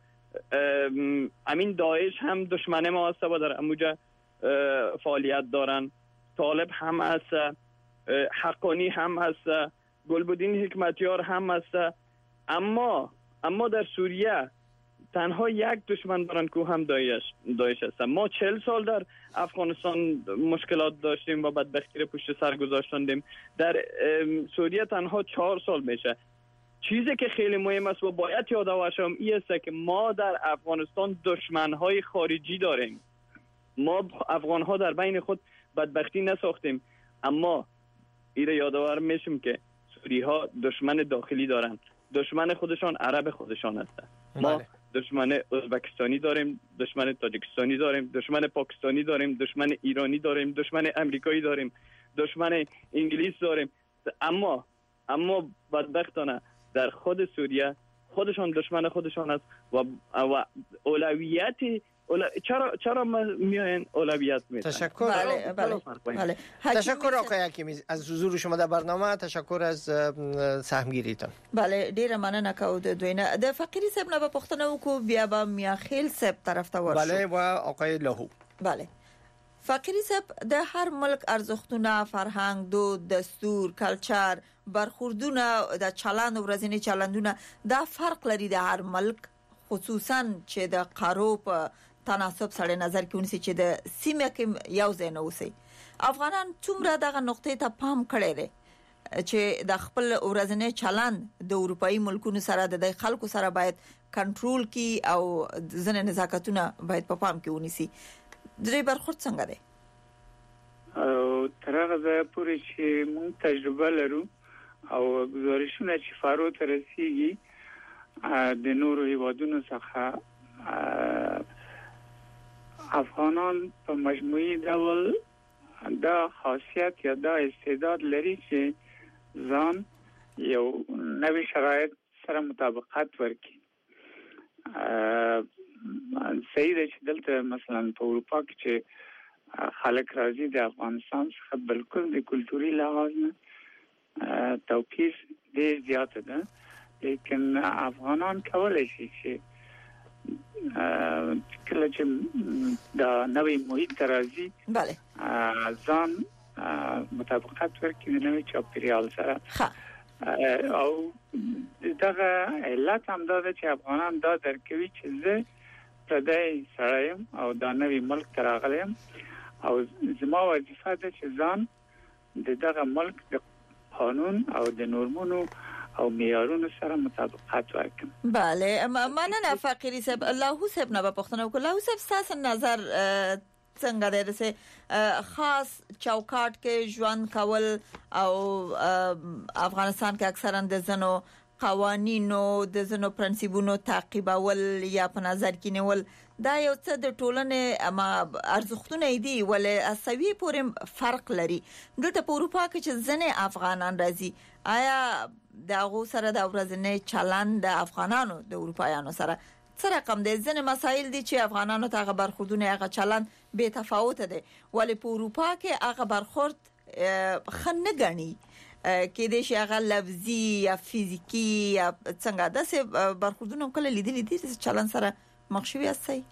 امین داعش هم دشمن ما هست و در اموجا فعالیت دارن، طالب هم هست، حقانی هم هست، گلبدین حکمتیار هم هست. اما اما در سوریه تنها یک دشمن دارن که هم داعش داعش هست. ما چهل سال در افغانستان مشکلات داشتیم و بدبختی رو پشت سر گذاشتیم. در سوریه تنها چهار سال میشه. چیزی که خیلی مهم است و باید یادآور شوم این است که ما در افغانستان دشمن‌های خارجی داریم. ما افغان‌ها در بین خود بدبختی نساختیم، اما این رو یادآور میشیم که سوری‌ها دشمن داخلی دارن. دشمن خودشان عرب خودشان هستند. ما دشمن ازبکستانی داریم، دشمن تاجیکستانی داریم، دشمن پاکستانی داریم، دشمن ایرانی داریم، دشمن امریکایی داریم، دشمن انگلیس داریم. اما اما بدبختانه در خود سوریه خودشان دشمن خودشان است و و اولویت اولا... چرا چرا میاین اولویت میدن؟ تشکر. بله بله, بله. تشکر آقای حکیمی از حضور شما در برنامه. تشکر از سهمگیریتان. بله ډیره مننه کوم د دوینه د فقیری صاحب نه په پښتنه وکړو بیا به میاخیل صاحب طرف ته ورشو. بله و آقای لاهو. بله فقیری صاحب د هر ملک ارزښتونه، فرهنګ، دود، دستور، کلچر، برخوردونه، د چلند ورځنی چلندونه دا فرق لري د هر ملک، خصوصا چې د قارو په تناسب سره نظر کې ونیسي چې د سیمه کې یو ځای نه اوسي. افغانان څومره دغه نقطې ته پام کړی دی چې د خپل ورځنی چلند د اروپאי ملکونو سره د خلکو سره باید کنټرول کی او ځنه نزاکتونه باید په پام کې ونیسي. درې برخورد څنګه دی؟ او ترغه ځای پورې چې موږ تجربه لرو او گزارشونه چې فارو ته رسیږي د نورو هیوادونو څخه افغانان په مجموعي ډول دا خاصیت یا دا استعداد لري چې ځان یو نوې شرایط سره مطابقت ورکړي. صحیح ده چې دلته مثلا په اروپا کې چې خلک راځي د افغانستان څخه بالکل د کلتوري لحاظ نه توپیر ډېر زیات ده، لیکن افغانان کولای شي چې کله چې دا نوې محیط راځي بله ځان مطابقت ورکړي د نوې چاپیریال سره. او دغه علت هم دا ده چې افغانان دا درک کوي چې زه پردی سړی او دا نوې ملک ته راغلی او زما وظیفه ده چې ځان د دغه ملک د قانون او د نورمونو او معیارونو سره مطابقت ورکړم. بله مننه فقیری صاحب. لاهو صاحب نه په پښتنه وکړه. لاهو صاحب ستاسو نظر څنګه دی د خاص چوکاټ کې ژوند کول او افغانستان کې اکثرا د زنو قوانینو د زنو پرنسپونو تعقیبول یا په نظر کې نیول دا یو څه د ټولنې اما ارزښتونه دي ولې اسوي پورې فرق لري. دلته په اروپا کې چې ځنې افغانان راځي آیا دغه سره د ورځنی چلند د افغانانو د اروپایانو سره څه رقم دي؟ ځنې مسایل دي چې افغانانو ته هغه برخوردونه هغه چلند به تفاوت دي ولې په اروپا کې هغه برخورد خنه غني کې د شي هغه لفظي یا فزیکی یا څنګه داسې برخوردونه کله لیدلې دي چې چلند سره مخشوي اسي.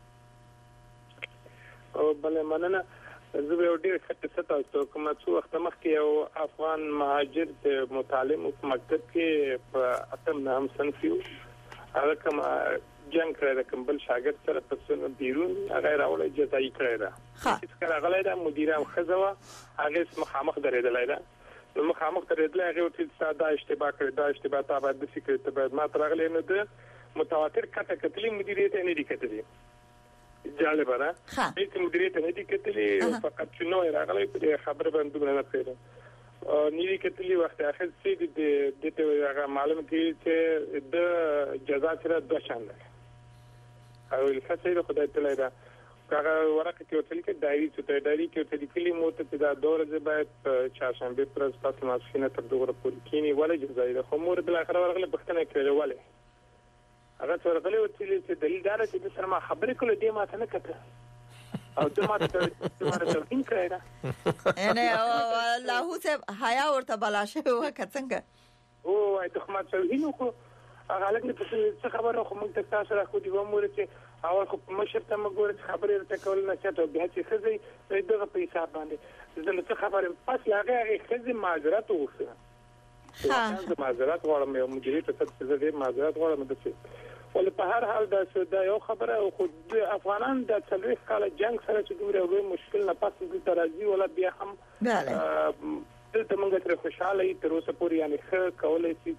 او بل مننه زه به ډیر خطه تاسو کوم څو وخت مخکې یو افغان مهاجر د متعلم په مکتب کې په اتم نام صنف یو هغه کوم جنگ کړی کوم بل شاګرد سره پسونه بیرون هغه راولې جزایي کړی دا چې کله غلای دا مدیره خزوه هغه مخامخ درېدلای دا نو مخامخ درېدلای هغه ټول ساده اشتباه کړی دا اشتباه ته باید د فکر ته باید ما ترغلې نه ده متواتر کته کتلې مدیریت نه دي کتلې جالب را هیڅ مدیریت نه دي کتلې فقط شنو راغلي په خبره باندې نه پیدا نیوی کتلی وخت اخر سي د د ته هغه معلوم کی چې د جزا سره د شان ده او الفساد خدای تعالی دا هغه ورقه کې وتل کې دایری چې دایری کې وتل کلی مو ته دا دور ز باید چهارشنبه پر تاسو ماسخینه تر دوغه پورې کینی ولا جزای ده خو مور بل اخر ورغله بختنه کړي وله هغه ورغله وتل چې دلیل دار چې د سره ما خبرې کول دي ما ته نه کته او ته ما ته ته تین کړی دا یعنی الله صاحب حیا ورته بلاشه وکړه څنګه او اته خو ما ته وینو خو هغه لکه څه خبره خو موږ ته تاسو را خو دی ومور چې اول خو مشر ته موږ خبرې ته کول نه چاته بیا چې خزي دغه په حساب باندې زه څه خبره پس لاغه هغه خزي معذرت وغوښته ها معذرت غواړم یو مدیر ته څه دې معذرت غواړم د څه ول په هر حال دا یو خبره او خو د افغانان د څلوي کال جنگ سره چې دوی یو مشکل نه پاتې د ترازی ولا بیا هم دلته موږ تر خوشاله یې تر اوسه پورې یعنی ښه کولای شي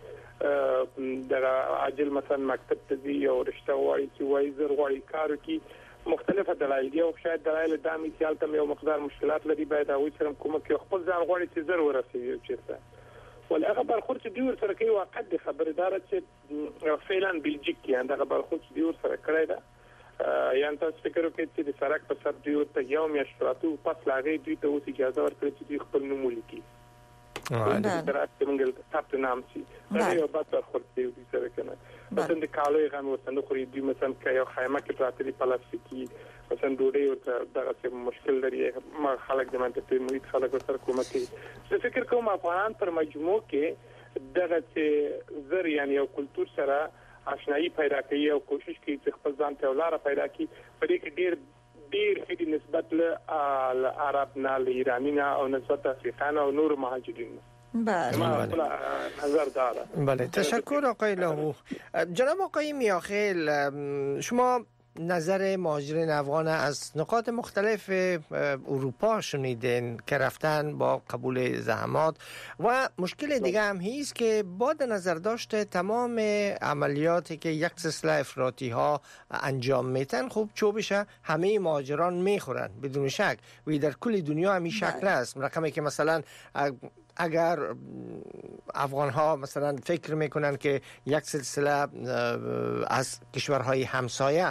چې د عاجل مثلا مکتب ته دی او رشتہ وایي چې وایي زر غواړي کار کوي مختلفه دلایل دي او شاید دلایل د مثال ته یو مقدار مشکلات لري باید او سره کومک یو خپل ځان غواړي چې زر ورسوي چیرته ولغه برخورد چې دوی سره کوي واقع د خبردار چې فعلا بلجیک کې دا برخورد چې دوی سره کړی دا یان تاسو فکر وکړئ چې د سرک په سر دوی ته یو میاشتو پس لاغې دوی ته اوس اجازه ورکړي چې دوی خپل نوم ولیکي دا درته موږ تاسو نام سي دا یو بل برخورد دی دوی سره کنه مثلا د کالوي غن وسنه خو دوی مثلا کایو خیمه کې پراته دي پلاستیکي مثلا ډوډۍ او دغه مشکل لري ما خلک د منطقې محیط خلک سره کومه کوي زه فکر کوم افغانان پر مجموع کې دغه چې زر یعنی یو کلچر سره آشنایی پیدا کوي او کوشش کوي چې خپل ځان ته ولاره پیدا کړي په دې کې ډیر ډیر هدي نسبت له عرب نه له ایرانی نه او نسبت افریقا او نور مهاجرین بله نظر داره بله تشکر آقای لاهو. جناب آقای میاخیل شما نظر مهاجرین افغان از نقاط مختلف اروپا شنیدین که رفتن با قبول زحمات و مشکل دیگه هم هیست که با نظر داشته تمام عملیاتی که یک سلسله افراطی ها انجام میتن خب چوبش همه مهاجران میخورن بدون شک و در کل دنیا همین شکل است. رقمی که مثلا اگر افغان ها مثلا فکر میکنن که یک سلسله از کشورهای همسایه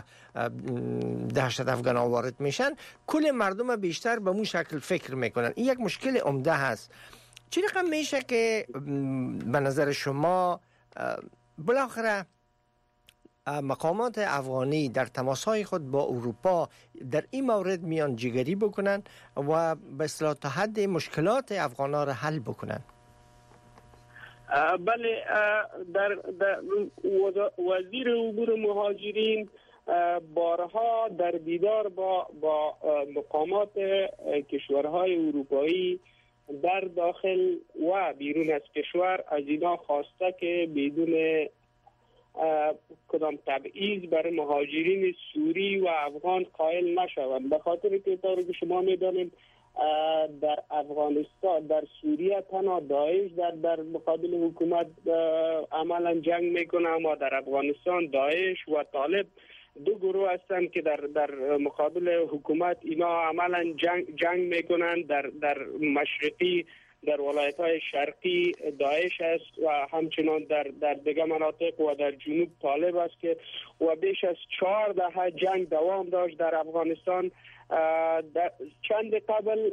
دهشت افغان ها وارد میشن کل مردم بیشتر به مون شکل فکر میکنن. این یک مشکل عمده هست. چی رقم میشه که به نظر شما بالاخره مقامات افغانی در تماسهای خود با اروپا در این مورد میان جگری بکنن و به اصطلاح تا حد مشکلات افغان‌ها را حل بکنن؟ بله در, در وزیر امور مهاجرین بارها در دیدار با با مقامات کشورهای اروپایی در داخل و بیرون از کشور از اینا خواسته که بدون کدام تبعیض برای مهاجرین سوری و افغان قائل نشوند. به خاطر که طوری که شما میدانید در افغانستان در سوریه تنها داعش در در مقابل حکومت عملا جنگ میکنه، اما در افغانستان داعش و طالب دو گروه هستند که در در مقابل حکومت اینا عملا جنگ جنگ میکنن. در در مشرقی در ولایت‌های شرقی داعش است و همچنان در در دیگر مناطق و در جنوب طالب است که و بیش از چهار دهه جنگ دوام داشت در افغانستان. چند قبل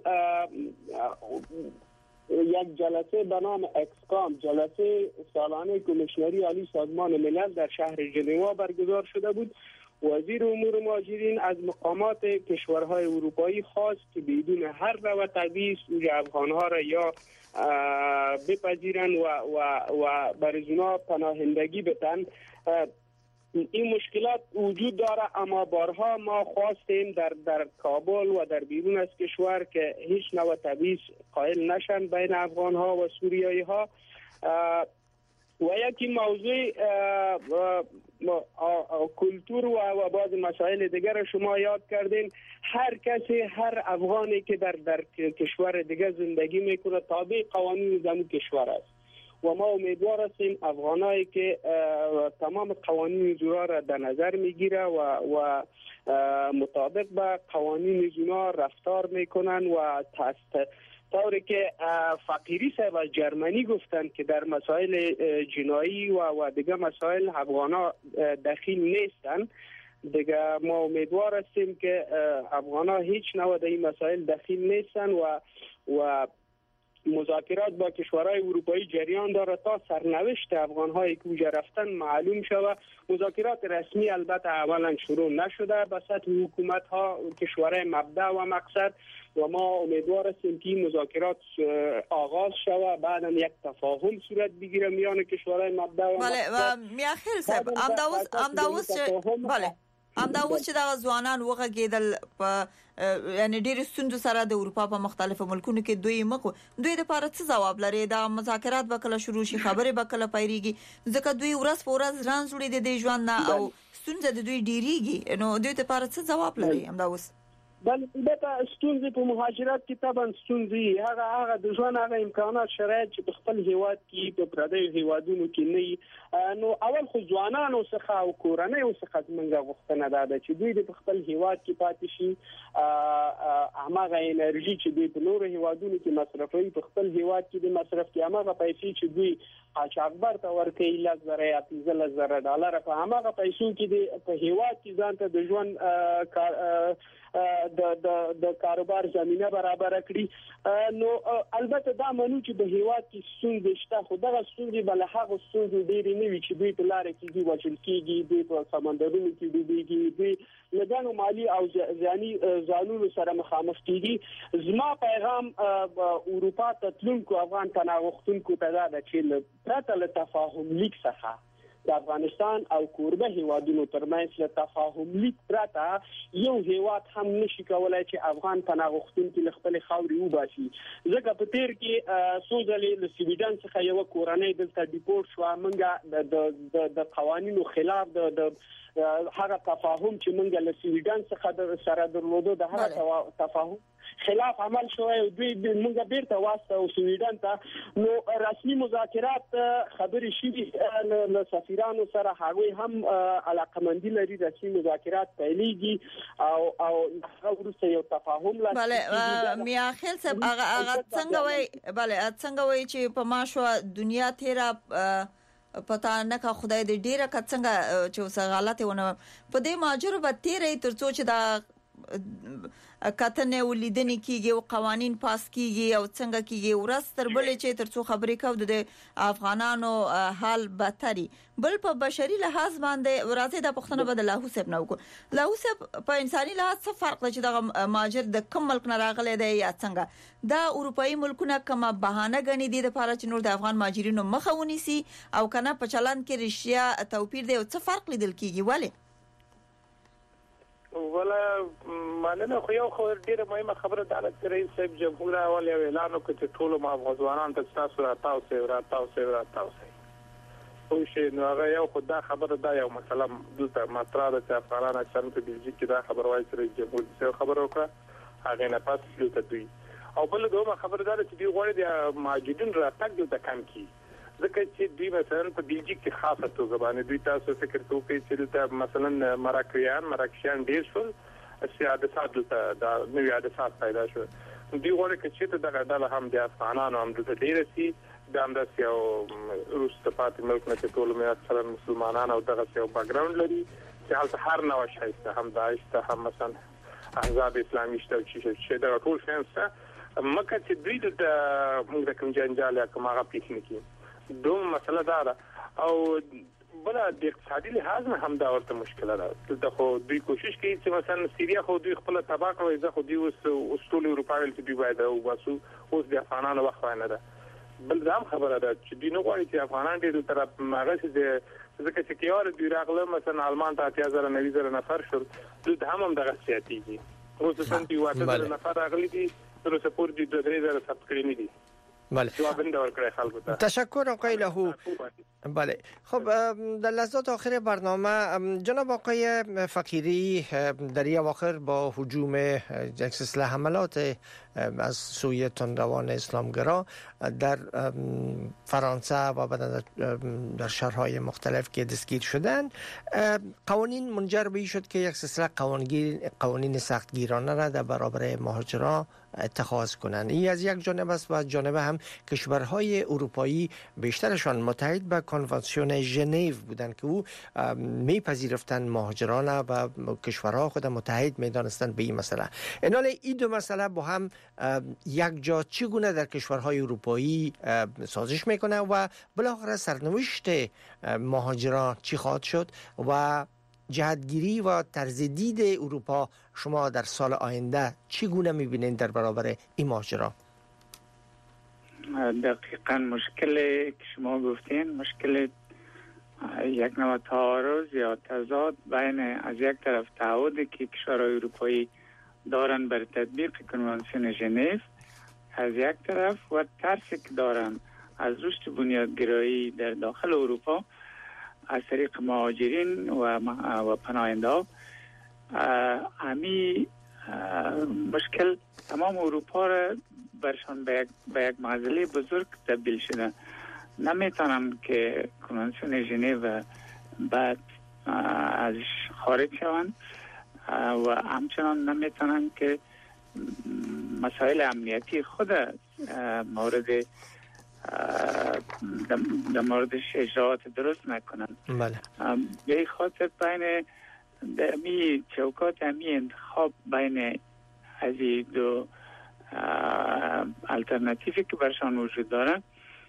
یک جلسه به نام اکسکام، جلسه سالانه کمیشنری عالی سازمان ملل در شهر ژنوا برگزار شده بود. وزیر امور مهاجرین از مقامات کشورهای اروپایی خواست که بدون هر نوع تبعیض افغانها را یا بپذیرند و و و برای اونا پناهندگی بدن. این مشکلات وجود داره، اما بارها ما خواستیم در در کابل و در بیرون از کشور که هیچ نوع تبعیض قائل نشن بین افغانها و سوریایی ها. و یکی موضوع کلتور و بعض مسائل دیگر شما یاد کردین. هر کسی، هر افغانی که در در کشور دیگر زندگی میکنه تابع قوانین زمین کشور است و ما امیدوار هستیم افغانایی که تمام قوانین زورا را در نظر میگیره و و مطابق با قوانین زورا رفتار میکنن و تست طوری که فقیری صاحب از جرمنی گفتن که در مسائل جنایی و و دیگه مسائل افغانا دخیل نیستن. دیگه ما امیدوار هستیم که افغانا هیچ نوع در این مسائل دخیل نیستن و و مذاکرات با کشورهای اروپایی جریان داره تا سرنوشت افغان‌هایی که اونجا رفتن معلوم شود. مذاکرات رسمی البته اولا شروع نشده به سطح حکومت‌ها کشورهای مبدأ و مقصد و ما امیدوار هستیم که این مذاکرات آغاز شود، بعدا یک تفاهم صورت بگیره میان کشورهای مبدأ و بله مقصد. و میاخیل صاحب امداوس امداوس بله امداوس چې د ځوانان وغږیدل په یعنی ډېر ستوندو سره د اروپا په مختلفو ملکونو کې دوی مخ دوی د لپاره څه ځواب لري؟ دا مذاکرات به کله شروع شي، خبرې به کله پیریږي؟ ځکه دوی ورځ په ورځ رانځ وړي د دې ژوند نه او ستونزه د دوی ډېریږي، نو دوی د لپاره څه ځواب لري امداوس؟ بل البته ستونزې په مهاجرت کې طبعا ستونزې هغه هغه د ژوند هغه امکانات شرایط چې په خپل هیواد کې په پردیو هیوادونو کې نه، نو اول خو ځوانانو څخه او کورنیو څخه زمونږ غوښتنه ده چې دوی د خپل هیواد کې پاتې شي، هغه انرژي چې دوی په نورو هیوادونو کې مصرفوي په خپل هیواد کې د مصرف کې هغه پیسې چې دوی قاچاقبر ته ورکوي لس زره یا پنځه زره ډالر په هغه پیسو کې په هیواد کې ځان ته د ژوند د د د کاروبار زمينه برابر کړي. نو البته دا منو چې د هیواد کې ستونزې شته، خو دغه ستونزې بل هغه ستونزې ډېرې نه وي چې دوی په لار کې دی وچل کېږي، دوی په سمندرونو کې ډوبېږي، دوی لګانو مالی او ځاني ځانونو سره مخامخ کېږي. زما پیغام اروپا ته تلونکو افغان تناغښتونکو ته دا ده چې پرته له تفاهم لیک څخه د افغانستان او کوربه هیوادونو ترمنځ له تفاهم لیک پرته یو هیواد هم نشي کولای چې افغان تناغښتونکي له خپل خاورې وباسي. ځکه په تیر کې څو ځلې له سویډن څخه یو کورنۍ دلته ډیپورټ شو، موږ د د قوانینو خلاف د هغه تفاهم چې موږ له سویډن څخه سره درلودو د هغه تفاهم خلاف عمل شوی او دوی موږ بیرته واسطه او سویډن ته نو رسمي مذاکرات خبرې شوي له سفیرانو سره، هغوی هم علاقمندي لري رسمي مذاکرات پیلېږي او او هغه وروسته یو تفاهم لا بله میاخیل صاحب هغه څنګه وای بله څنګه وای چې په ماشو دنیا تیرا پتا نه کا خدای دې ډیره ک څنګه چې وسه غلطه ونه په دې ماجر به تیرې ترڅو چې دا کتنه ولیدنې کیږي او قوانین پاس کیږي او څنګه کیږي ورځ تر بلې چې ترڅو خبرې کوو د افغانانو حال بهتري بل په بشري لحاظ باندې ورته د پښتنو بدل له حساب نه وکړو له حساب په انساني لحاظ څه فرق دی چې د ماجر د کوم ملک نه راغلی دی یا څنګه دا اروپאי ملکونه کومه بهانه غني دي د لپاره چې نور د افغان ماجرینو مخه ونیسي او کنه په چلن کې رښتیا توپیر دی او څه فرق لیدل کیږي؟ ولی ولا مننه خو یو خو ډیره مهمه خبره ده چې رئیس صاحب جمهور اول یو اعلان وکړ چې ټول افغانان ته تاسو راتاو سي راتاو سي راتاو سي خو شي نو هغه یو خدای خبره ده یو مثلا دلته مطرح ده چې افغانان اکثر په بلجیک کې دا خبره وایي چې رئیس جمهور څه خبره وکړه هغه نه پاس دلته دوی او بل دوه خبره ده چې دوی غواړي د ماجدین راتګ دلته کم کی ځکه چې دوی مثلا په بلجیک کې خاصه توګه باندې دوی تاسو فکر کوئ چې دلته مثلا مراکشیان مراکشیان ډیر شول سیادت دلته دا نوې عادت پیدا شو. دوی غواړي چې دغه ډله هم د افغانانو هم دلته ډیر سي د همداسې یو روس ته پاتې ملک نه چې ټول مې اکثرا مسلمانان او دغه یو بیک ګراوند لري چې هلته هر نوع شی شته، هم داعش ته هم مثلا احزاب اسلامي شته چې دغه ټول شیان شته. مګر چې دوی د موږ د کوم جنجال یا کوم هغه پیښ نه کړي دوم مسله دا ده او بل د اقتصادي لحاظ نه هم دا ورته مشکله ده. د خو دوی کوشش کوي چې مثلا سیریا خو دوی خپل تباہ کوي، ځکه خو دوی اوس اصول اروپایل چې دوی باید او باسو اوس د افغانانو وخت نه ده. بل ځم خبره ده چې دوی نه غواړي چې افغانان دې طرف ماغه چې ځکه چې کیار دوی راغله مثلا آلمان ته اتیا زره نوي زره نفر شول، دوی هم هم دغه سیاتيږي اوس څنګه یو اته زره نفر راغلي دي تر اوسه پورې د درې زره ثبت کړی نه دي. بله جواب ورکړی خلکو ته. تشکر آقای لهو. بله خب در لحظات آخر برنامه جناب آقای فقیری در یک آخر با هجوم یک سلسله حملات از سوی تندروان اسلامگرا در فرانسه و بعد در شهرهای مختلف که دستگیر شدن، قوانین منجر به این شد که یک سلسله قوانین سختگیرانه را در برابر مهاجران اتخاذ کنند. این از یک جانب است و جانب هم کشورهای اروپایی بیشترشان متحد به کنوانسیون ژنو بودند که او میپذیرفتند مهاجران و کشورها خود متحد میدانستند به این مسئله. انال این دو مسئله با هم یک جا چگونه در کشورهای اروپایی سازش میکنه و بالاخره سرنوشت مهاجران چی خواهد شد و جهتگیری و طرز دید اروپا شما در سال آینده چگونه میبینید در برابر این ماجرا؟ دقیقاً مشکل که شما گفتین مشکل یک نوع تعارض یا تضاد بین از یک طرف تعهدی که کشورهای اروپایی دارن بر تطبیق کنوانسیون ژنو از یک طرف و ترسی که دارن از رشد بنیادگرایی در داخل اروپا از طریق مهاجرین و و پناهنده. امی مشکل تمام اروپا را برشان به یک به یک معضله بزرگ تبدیل شده. نمیتونن که کنوانسیون ژنو بعد ازش خارج شوند و همچنان نمیتونن که مسائل امنیتی خود مورد در موردش اجراعات درست نکنن. بله. به این خاطر بین می چوکات می انتخاب بین از این دو الٹرناتیوی که برشان وجود داره،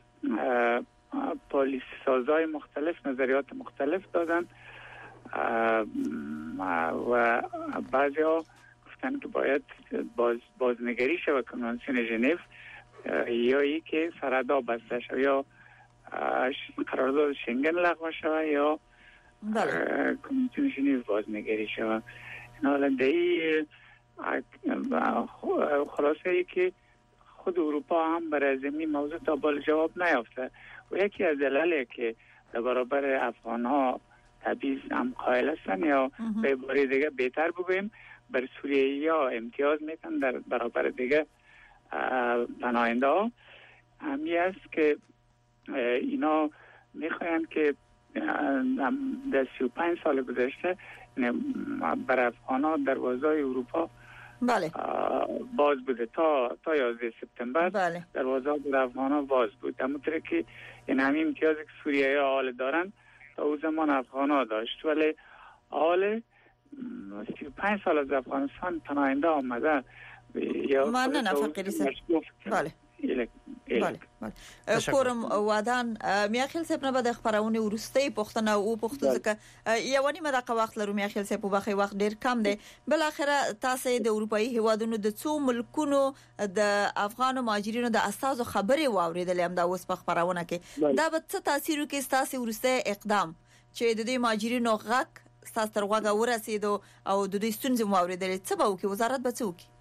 پالیسی سازای مختلف نظریات مختلف دادن و بعضی ها گفتن که باید باز بازنگری شود کنوانسیون ژنو یا ای که سرحدها بسته شود یا قرارداد شنگن لغو شود یا کنوانسیون ژنو بازنگری شود. حالا دهی خلاصه ای که خود اروپا هم برای زمین موضوع تا بال جواب نیافته و یکی از دلایلی که در برابر افغان ها تبعیض هم قائل هستن یا به عباره دیگه بهتر بگویم بر سوریایی ها امتیاز میتن در برابر دیگه پناهنده ها همی است که اینا میخواین که در سی و پنج سال گذشته بر افغان ها دروازهای اروپا بله باز بوده تا تا یازده سپتامبر. بله. دروازه در افغان ها باز بود، همونطور که این همین امتیازی که سوریایی ها حال دارن تا او زمان افغان ها داشت، ولی حال سی و پنج سال از افغانستان پناهنده آمده من نه فقیری سر بله ایلک. بله بله کورم وادان میاخیل سپ نه بده خبرونه ورسته پختنه او پختو ځکه یوانی مدقه وخت لرو میاخیل سپ په بخي وخت ډیر کم دی. بل اخره تاسو د اروپאי هوادونو د څو ملکونو د افغان مهاجرینو د اساسو خبري واوریدل هم دا اوس په خبرونه کې دا به څه تاثیر کوي تاسو ورسته اقدام چې د دې مهاجرینو غک تاسو تر واګه ورسېدو او د دې ستونزې واوریدل څه به وکي وزارت به څه وکي؟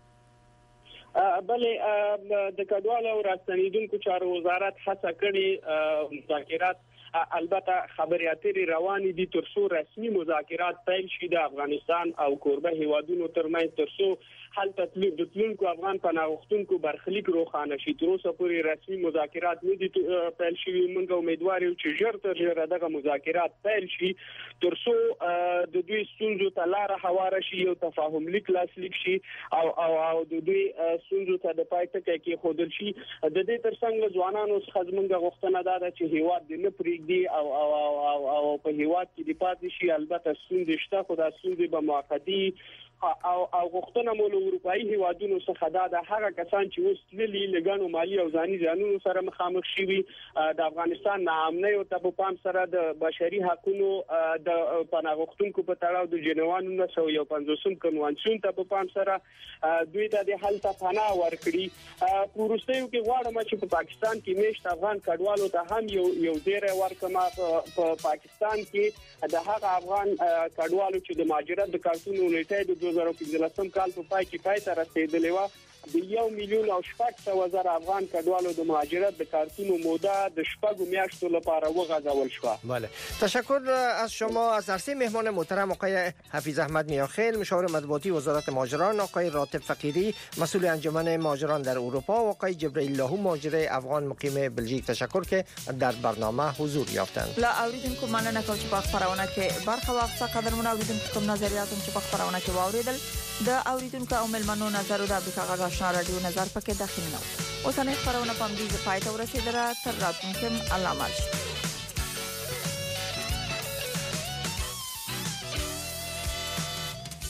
بلې د کډوالو او راستنیدونکو چارو وزارت هڅه کړې مذاکرات البته خبري اترې روانې دي تر څو رسمي مذاکرات پیل شي د افغانستان او کوربه هیوادونو ترمنځ تر څو حل تطبیق د تلونکو افغان پناهغښتونکو برخلیک روښانه شي. تر اوسه پورې رسمي مذاکرات نه دي پیل شوي. موږ امید یو چې ژر تر ژره دغه مذاکرات پیل شي تر څو د دوی ستونزو ته لاره هواره شي، یو تفاهم لیک لاسلیک شي او او او د دوی ستونزو ته د پای ټکی کې خودل شي. د دې ترڅنګ ځوانانو څخه زموږ غوښتنه ده چې هیواد دې نه پرېږدي او او او او په هیواد کې د پاتې شي. البته ستونزې شته خو دا ستونزې به موقتی او او غوښتنه مول اروپאי هیوادونو څخه دا د هغه کسان چې اوس تللي لګانو مالی او ځاني ځانونو سره مخامخ شي د افغانستان ناامنۍ او په پام سره د بشري حقوقو د پناهغښتونکو په تړاو د جنوانو نو سو یو پنځوسم کنوانسیون ته په پام سره دوی د حل ته پناه ورکړي. پورستیو کې غواړم چې په پاکستان کې میشت افغان کډوالو ته هم یو یو ډیر ورکما په پاکستان کې د هغه افغان کډوالو چې د مهاجرت د کارتونو نیټه د دوه هزار پنځلسم کال په پای کې پای ته رسیدلې و د یو میلیون او شپږ سوه زره افغان کډوالو د مهاجرت د کارتونو موده د شپږو میاشتو لپاره وغځول شوه. بله، تشکر از شما. از عرصه مهمان محترم آقای حفیظ احمد میاخیل، مشاور مطبوعاتی وزارت مهاجران، آقای راتب فقیری مسئول انجمن مهاجران در اروپا و آقای جبرئیل لاهو مهاجر افغان مقیم بلژیک تشکر که در برنامه حضور یافتند. لا اوریدونکو مننه کوم چې په خبرونه کې برخه واخیسته. قدرمن اوریدونکو کوم نظریات چې په خبرونه کې واوریدل د اوریدونکو او ملمنو نظر د امریکا غږ آشنا رادیو نظر پکې داخل نه. اوسنۍ خبرونه په دې ځای ته ورسیدله. تر راتلونکي الله مل.